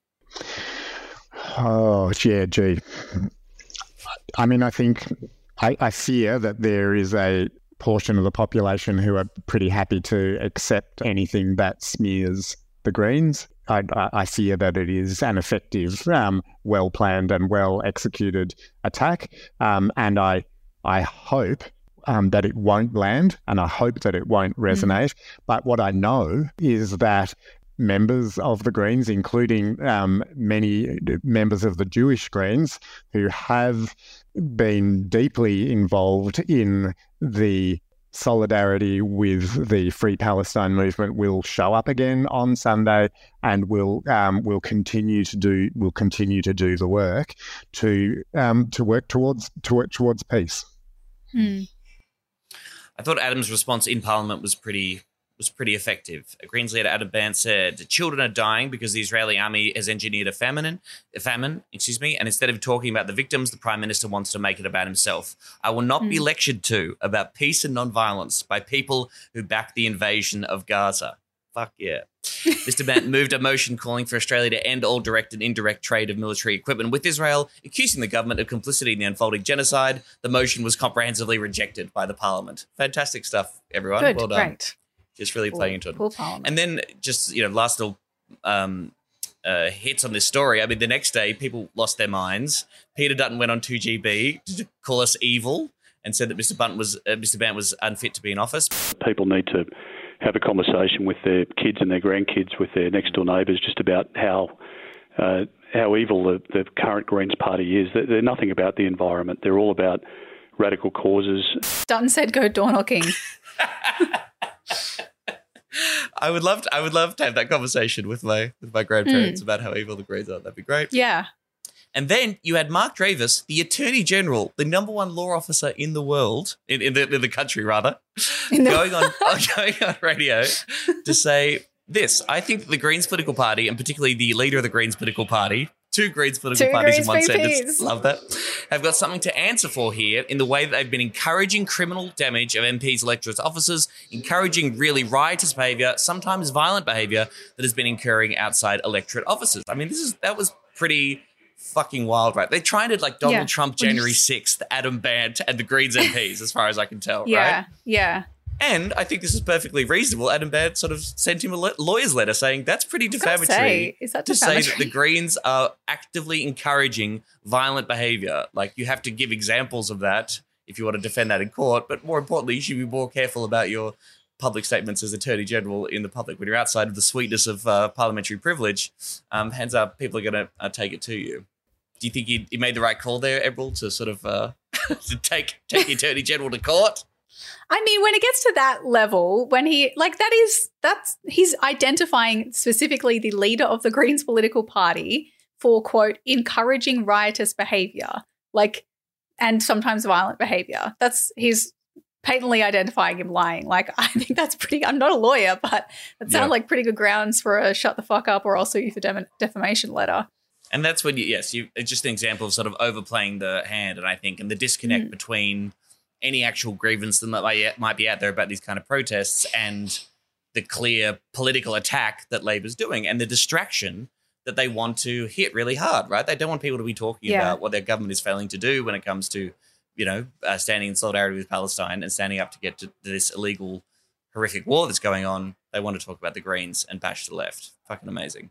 Oh, yeah, gee. I mean, I think I fear that there is a portion of the population who are pretty happy to accept anything that smears the Greens. I fear that it is an effective, well-planned and well-executed attack, and I hope that it won't land, and I hope that it won't resonate. But what I know is that members of the Greens, including many members of the Jewish Greens who have been deeply involved in the solidarity with the Free Palestine movement, will show up again on Sunday and will continue to do the work to work towards peace. I thought Adam's response in Parliament was pretty effective. Greens leader Adam Bandt said, children are dying because the Israeli army has engineered a famine, and instead of talking about the victims, the Prime Minister wants to make it about himself. I will not be lectured to about peace and non-violence by people who back the invasion of Gaza. Fuck yeah. Mr. Bandt moved a motion calling for Australia to end all direct and indirect trade of military equipment with Israel, accusing the government of complicity in the unfolding genocide. The motion was comprehensively rejected by the Parliament. Fantastic stuff, everyone. Good, well done. Great. Just really playing into it. And then just, last little hits on this story. I mean, the next day, people lost their minds. Peter Dutton went on 2GB to call us evil and said that Mr. Bandt was unfit to be in office. People need to have a conversation with their kids and their grandkids, with their next-door neighbours, just about how evil the current Greens party is. They're nothing about the environment. They're all about radical causes. Dutton said go door knocking. I would love to have that conversation with my grandparents about how evil the Greens are. That'd be great. Yeah. And then you had Mark Dreyfus, the Attorney General, the number one law officer in the world, in the country rather, going on radio to say this. I think that the Greens political party, and particularly the leader of the Greens political party, Two Greens political parties in one Greens sentence. VPs. Love that. Have got something to answer for here in the way that they've been encouraging criminal damage of MPs' electorates offices, encouraging really riotous behaviour, sometimes violent behaviour that has been occurring outside electorate offices. I mean, that was pretty fucking wild, right? They're trying to Donald Trump January 6th, Adam Bandt and the Greens MPs, as far as I can tell, right? Yeah. And I think this is perfectly reasonable. Adam Bandt sort of sent him a lawyer's letter saying that's pretty defamatory. Is that to defamatory? say that the Greens are actively encouraging violent behaviour? You have to give examples of that if you want to defend that in court. But more importantly, you should be more careful about your public statements as Attorney General in the public. When you're outside of the sweetness of parliamentary privilege, hands up, people are going to take it to you. Do you think he made the right call there, Ebril, to sort of to take the Attorney General to court? I mean, when it gets to that level, when he's identifying specifically the leader of the Greens political party for, quote, encouraging riotous behaviour, and sometimes violent behaviour. He's patently identifying him lying. I think that's I'm not a lawyer, but that sounds like pretty good grounds for a shut the fuck up or I'll sue you for defamation letter. And that's when it's just an example of sort of overplaying the hand, and I think, and the disconnect between any actual grievance that might be out there about these kind of protests and the clear political attack that Labor's doing and the distraction that they want to hit really hard, right? They don't want people to be talking about what their government is failing to do when it comes to, standing in solidarity with Palestine and standing up to get to this illegal, horrific war that's going on. They want to talk about the Greens and bash the left. Fucking amazing.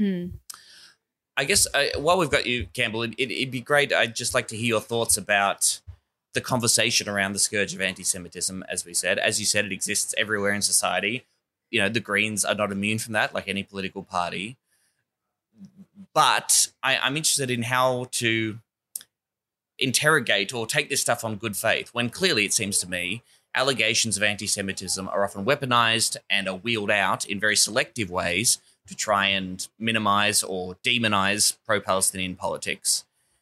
I guess while we've got you, Campbell, it'd be great. I'd just like to hear your thoughts about the conversation around the scourge of anti-Semitism, as we said. As you said, it exists everywhere in society. The Greens are not immune from that, like any political party. But I'm interested in how to interrogate or take this stuff on good faith, when clearly, it seems to me, allegations of anti-Semitism are often weaponized and are wheeled out in very selective ways to try and minimize or demonize pro-Palestinian politics.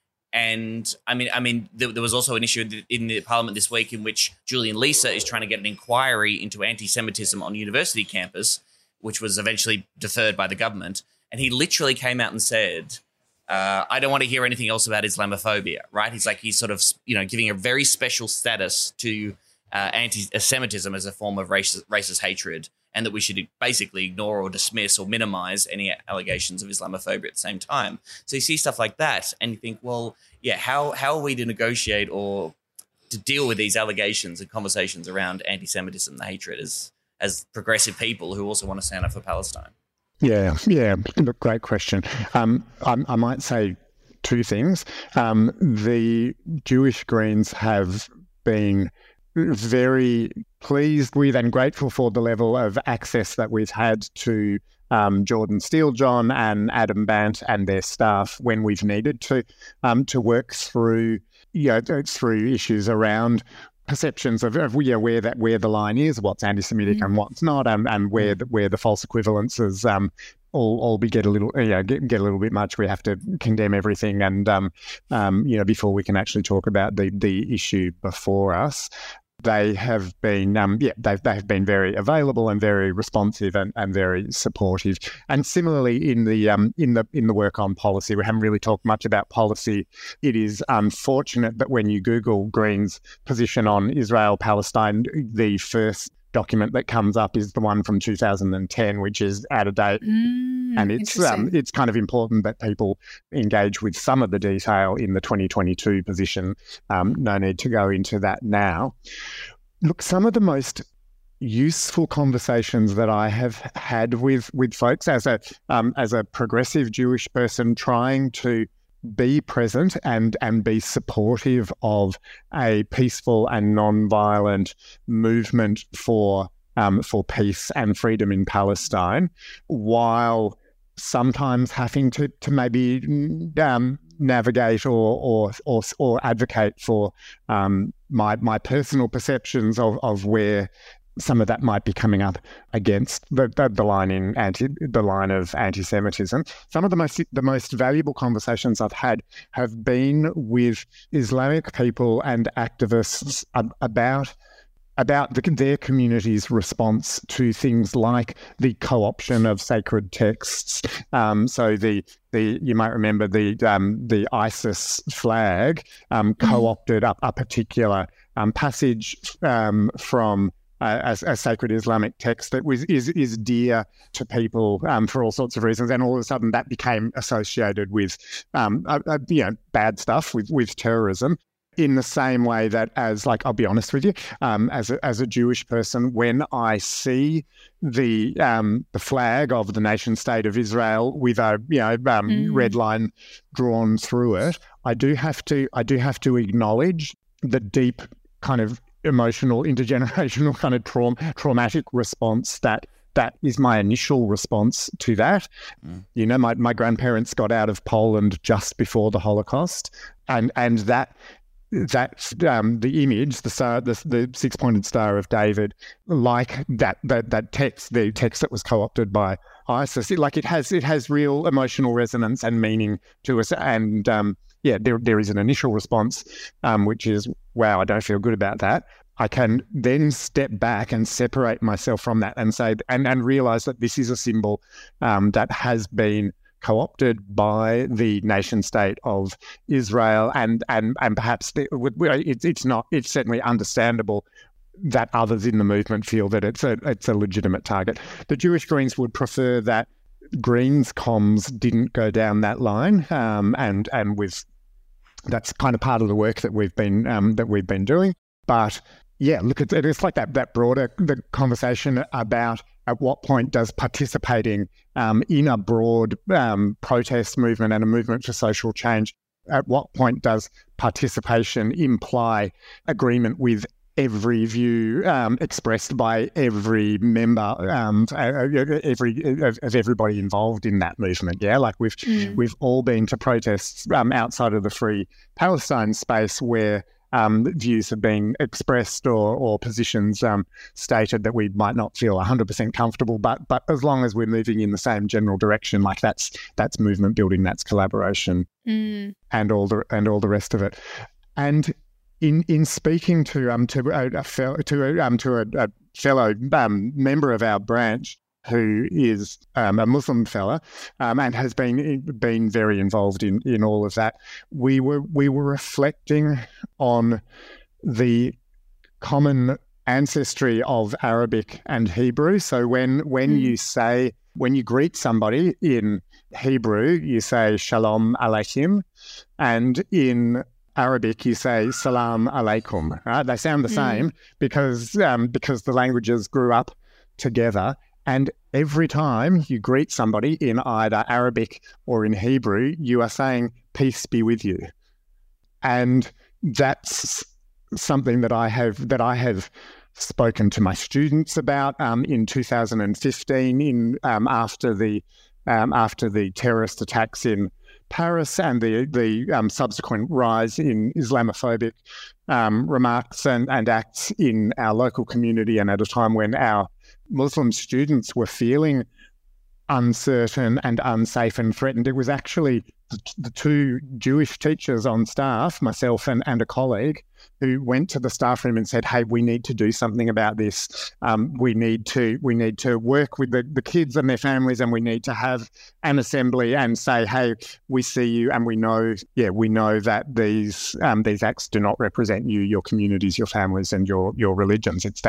And I mean, there was also an issue in the Parliament this week in which Julian Leeser is trying to get an inquiry into anti-Semitism on university campus, which was eventually deferred by the government. And he literally came out and said, I don't want to hear anything else about Islamophobia, right? He's sort of, giving a very special status to anti-Semitism as a form of racist hatred, and that we should basically ignore or dismiss or minimize any allegations of Islamophobia at the same time. So you see stuff like that and you think, well, yeah, how are we to negotiate or to deal with these allegations and conversations around anti-Semitism, the hatred, as progressive people who also want to stand up for Palestine? Yeah. Look, great question. I might say two things. The Jewish Greens have been very pleased with and grateful for the level of access that we've had to Jordan Steele-John and Adam Bandt and their staff when we've needed to work through through issues around perceptions of where the line is, what's anti-Semitic and what's not, and where the false equivalences all get a little get a little bit much. We have to condemn everything, and before we can actually talk about the issue before us. They have been, they have been very available and very responsive and very supportive. And similarly, in the work on policy, we haven't really talked much about policy. It is unfortunate that when you Google Greens' position on Israel-Palestine, the first document that comes up is the one from 2010, which is out of date. And it's kind of important that people engage with some of the detail in the 2022 position. No need to go into that now. Look, some of the most useful conversations that I have had with folks as a progressive Jewish person trying to be present and be supportive of a peaceful and non-violent movement for peace and freedom in Palestine, while sometimes having to maybe navigate or advocate for my personal perceptions of where some of that might be coming up against the line of anti-Semitism. Some of the most valuable conversations I've had have been with Islamic people and activists about their community's response to things like the co-option of sacred texts. So you might remember the ISIS flag co-opted up a particular passage from a sacred Islamic text that is dear to people for all sorts of reasons, and all of a sudden that became associated with bad stuff, with terrorism. In the same way that, I'll be honest with you, as a Jewish person, when I see the flag of the nation state of Israel with a red line drawn through it, I do have to acknowledge the deep kind of emotional, intergenerational kind of traumatic response that is my initial response to that. You know, my grandparents got out of Poland just before the Holocaust, and that's the image, the six-pointed Star of David, like that text, the text that was co-opted by ISIS, it has real emotional resonance and meaning to us. And there is an initial response, which is, wow, I don't feel good about that. I can then step back and separate myself from that and say, and realize that this is a symbol that has been co-opted by the nation state of Israel, and perhaps it's certainly understandable that others in the movement feel that it's a legitimate target. The Jewish Greens would prefer that Greens comms didn't go down that line, and that's kind of part of the work that we've been doing. But yeah, look, it's like that broader the conversation about at what point does participating in a broad protest movement and a movement for social change, at what point does participation imply agreement with every view expressed by every member of everybody involved in that movement? Yeah, like we've all been to protests outside of the Free Palestine space where views have been expressed or positions stated that we might not feel 100% comfortable, but as long as we're moving in the same general direction, like that's movement building, that's collaboration, and all the rest of it. And in speaking to a fellow member of our branch, who is a Muslim fella and has been very involved in all of that, we were reflecting on the common ancestry of Arabic and Hebrew. So when you greet somebody in Hebrew, you say Shalom Aleichem, and in Arabic you say Salam Alaikum. Right? They sound the same because the languages grew up together. And every time you greet somebody in either Arabic or in Hebrew, you are saying, peace be with you. And that's something that I have spoken to my students about in 2015 after the terrorist attacks in Paris and the subsequent rise in Islamophobic remarks and acts in our local community, and at a time when our Muslim students were feeling uncertain and unsafe and threatened. It was actually the two Jewish teachers on staff, myself and a colleague, who went to the staff room and said, hey, we need to do something about this. We need to work with the kids and their families, and we need to have an assembly and say, hey, we see you, and we know that these acts do not represent you, your communities, your families, and your religions. It's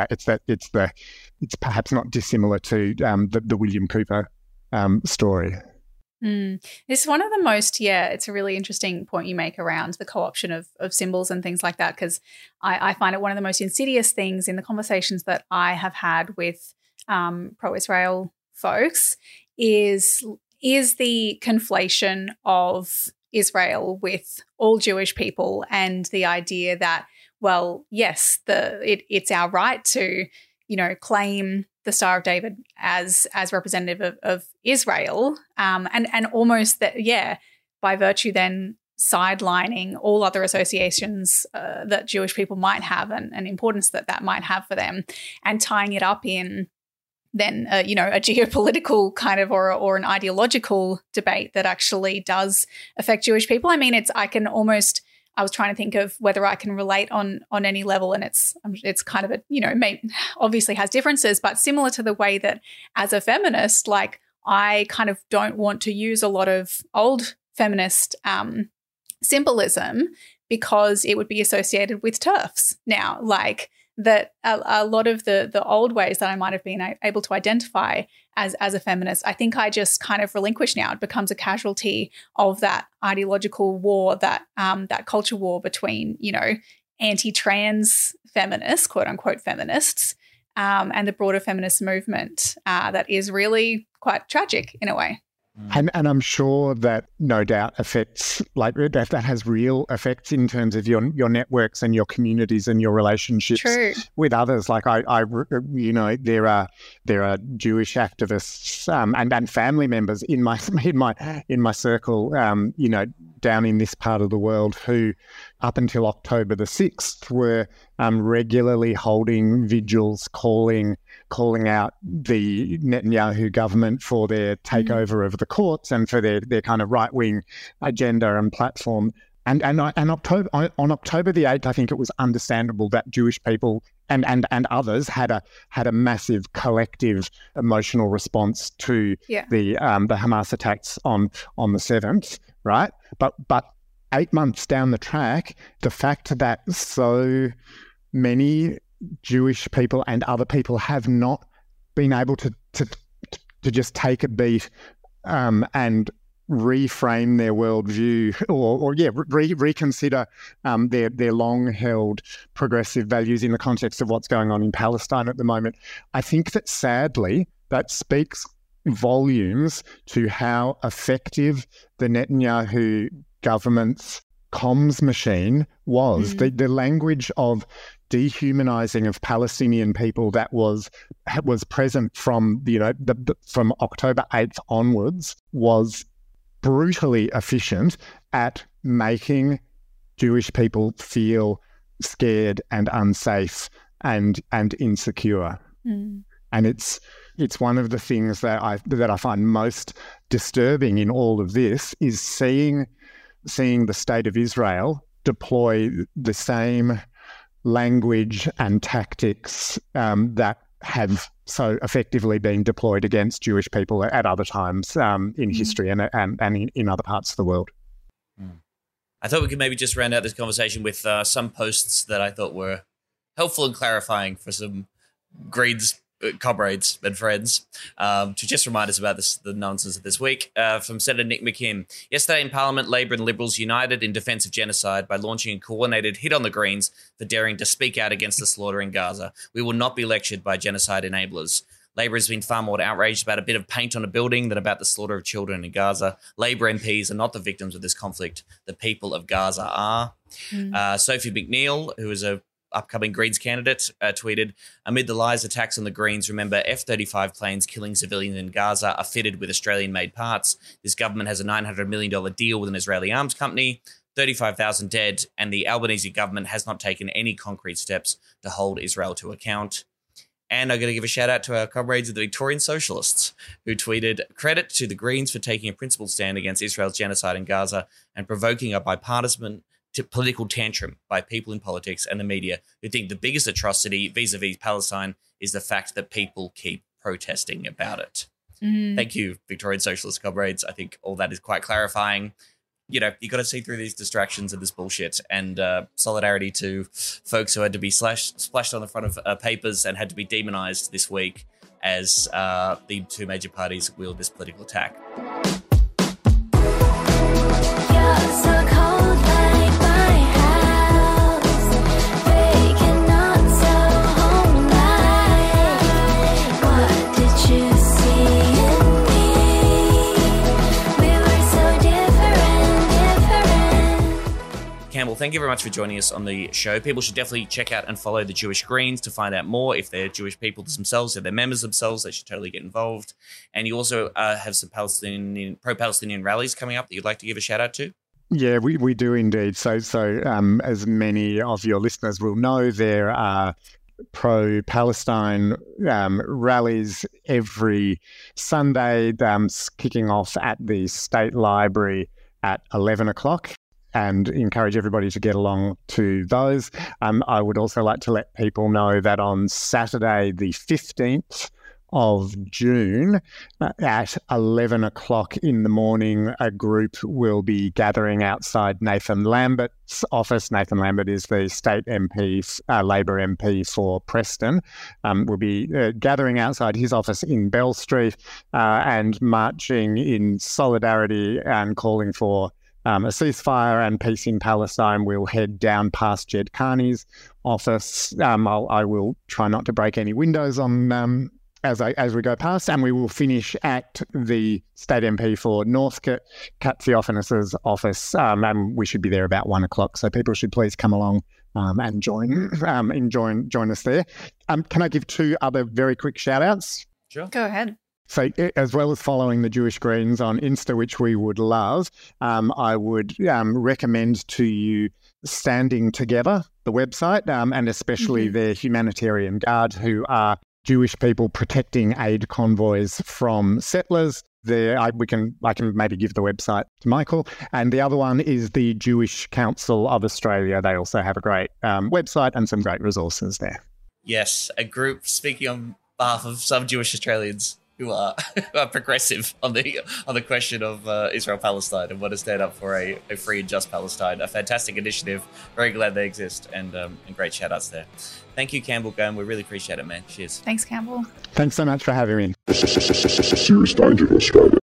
perhaps not dissimilar to the William Cooper story. It's one of the most, it's a really interesting point you make around the co-option of symbols and things like that, because I find it one of the most insidious things in the conversations that I have had with pro-Israel folks is the conflation of Israel with all Jewish people, and the idea that, well, yes, it's our right to, claim the Star of David as representative of Israel, and almost that, by virtue then sidelining all other associations that Jewish people might have and importance that might have for them, and tying it up in then a geopolitical kind of or an ideological debate that actually does affect Jewish people. I mean, I I was trying to think of whether I can relate on any level, and it's kind of a, you know, obviously has differences, but similar to the way that as a feminist, like I kind of don't want to use a lot of old feminist symbolism because it would be associated with TERFs now, like that a lot of the old ways that I might have been able to identify as a feminist, I think I just kind of relinquish now. It becomes a casualty of that ideological war, that culture war between, you know, anti-trans feminists, quote unquote feminists, and the broader feminist movement that is really quite tragic in a way. And I'm sure that no doubt affects, like that has real effects in terms of your networks and your communities and your relationships with others. Like I you know, there are Jewish activists and family members in my circle, you know, down in this part of the world who, up until October the 6th, were regularly holding vigils, calling out the Netanyahu government for their takeover of the courts and for their kind of right-wing agenda and platform. And on October the 8th, I think it was understandable that Jewish people and others had a massive collective emotional response to the Hamas attacks on the 7th, right? But 8 months down the track, the fact that so many Jewish people and other people have not been able to just take a beat and reframe their worldview or reconsider their long-held progressive values in the context of what's going on in Palestine at the moment. I think that sadly that speaks volumes to how effective the Netanyahu government's comms machine was. The language of dehumanizing of Palestinian people that was present from, you know, from October 8th onwards was brutally efficient at making Jewish people feel scared and unsafe and insecure. And it's one of the things that I find most disturbing in all of this is seeing the state of Israel deploy the same language and tactics that have so effectively been deployed against Jewish people at other times in history and in other parts of the world. I thought we could maybe just round out this conversation with some posts that I thought were helpful and clarifying for some Greens comrades and friends to just remind us about the nonsense of this week. From Senator Nick McKim. Yesterday in Parliament, Labor and Liberals united in defence of genocide by launching a coordinated hit on the Greens for daring to speak out against the slaughter in Gaza. We will not be lectured by genocide enablers. Labor has been far more outraged about a bit of paint on a building than about the slaughter of children in Gaza. Labor MPs are not the victims of this conflict. The people of Gaza are. Sophie McNeil, who is a upcoming Greens candidate, tweeted, amid the lies attacks on the Greens, remember F-35 planes killing civilians in Gaza are fitted with Australian-made parts. This government has a $900 million deal with an Israeli arms company, 35,000 dead, and the Albanese government has not taken any concrete steps to hold Israel to account. And I'm going to give a shout out to our comrades of the Victorian Socialists, who tweeted, credit to the Greens for taking a principled stand against Israel's genocide in Gaza and provoking a bipartisan political tantrum by people in politics and the media who think the biggest atrocity vis-a-vis Palestine is the fact that people keep protesting about it. Thank you, Victorian Socialist comrades. I think all that is quite clarifying. You know, you got to see through these distractions of this bullshit, and solidarity to folks who had to be splashed on the front of papers and had to be demonized this week as the two major parties wield this political attack. Campbell, thank you very much for joining us on the show. People should definitely check out and follow the Jewish Greens to find out more. If they're Jewish people themselves, if they're members themselves, they should totally get involved. And you also have some pro-Palestinian rallies coming up that you'd like to give a shout out to? Yeah, we do indeed. So as many of your listeners will know, there are pro-Palestine rallies every Sunday, kicking off at the State Library at 11 o'clock. and encourage everybody to get along to those. I would also like to let people know that on Saturday, the 15th of June at 11 o'clock in the morning, a group will be gathering outside Nathan Lambert's office. Nathan Lambert is the state MP, Labor MP for Preston. We'll be gathering outside his office in Bell Street and marching in solidarity and calling for a ceasefire and peace in Palestine. We'll head down past Jed Carney's office. I will try not to break any windows on as we go past, and we will finish at the state MP for Northcote, Kat Theophanous' office, and we should be there about 1 o'clock. So people should please come along and join us there. Can I give 2 other very quick shout outs? Sure. Go ahead. So as well as following the Jewish Greens on Insta, which we would love, I would recommend to you Standing Together, the website, and especially their humanitarian guard, who are Jewish people protecting aid convoys from settlers. I can maybe give the website to Michael. And the other one is the Jewish Council of Australia. They also have a great website and some great resources there. Yes, a group speaking on behalf of some Jewish Australians who are progressive on the question of Israel-Palestine and want to stand up for a free and just Palestine. A fantastic initiative. Very glad they exist, and great shout-outs there. Thank you, Campbell Gunn. We really appreciate it, man. Cheers. Thanks, Campbell. Thanks so much for having me. Serious danger to Australia.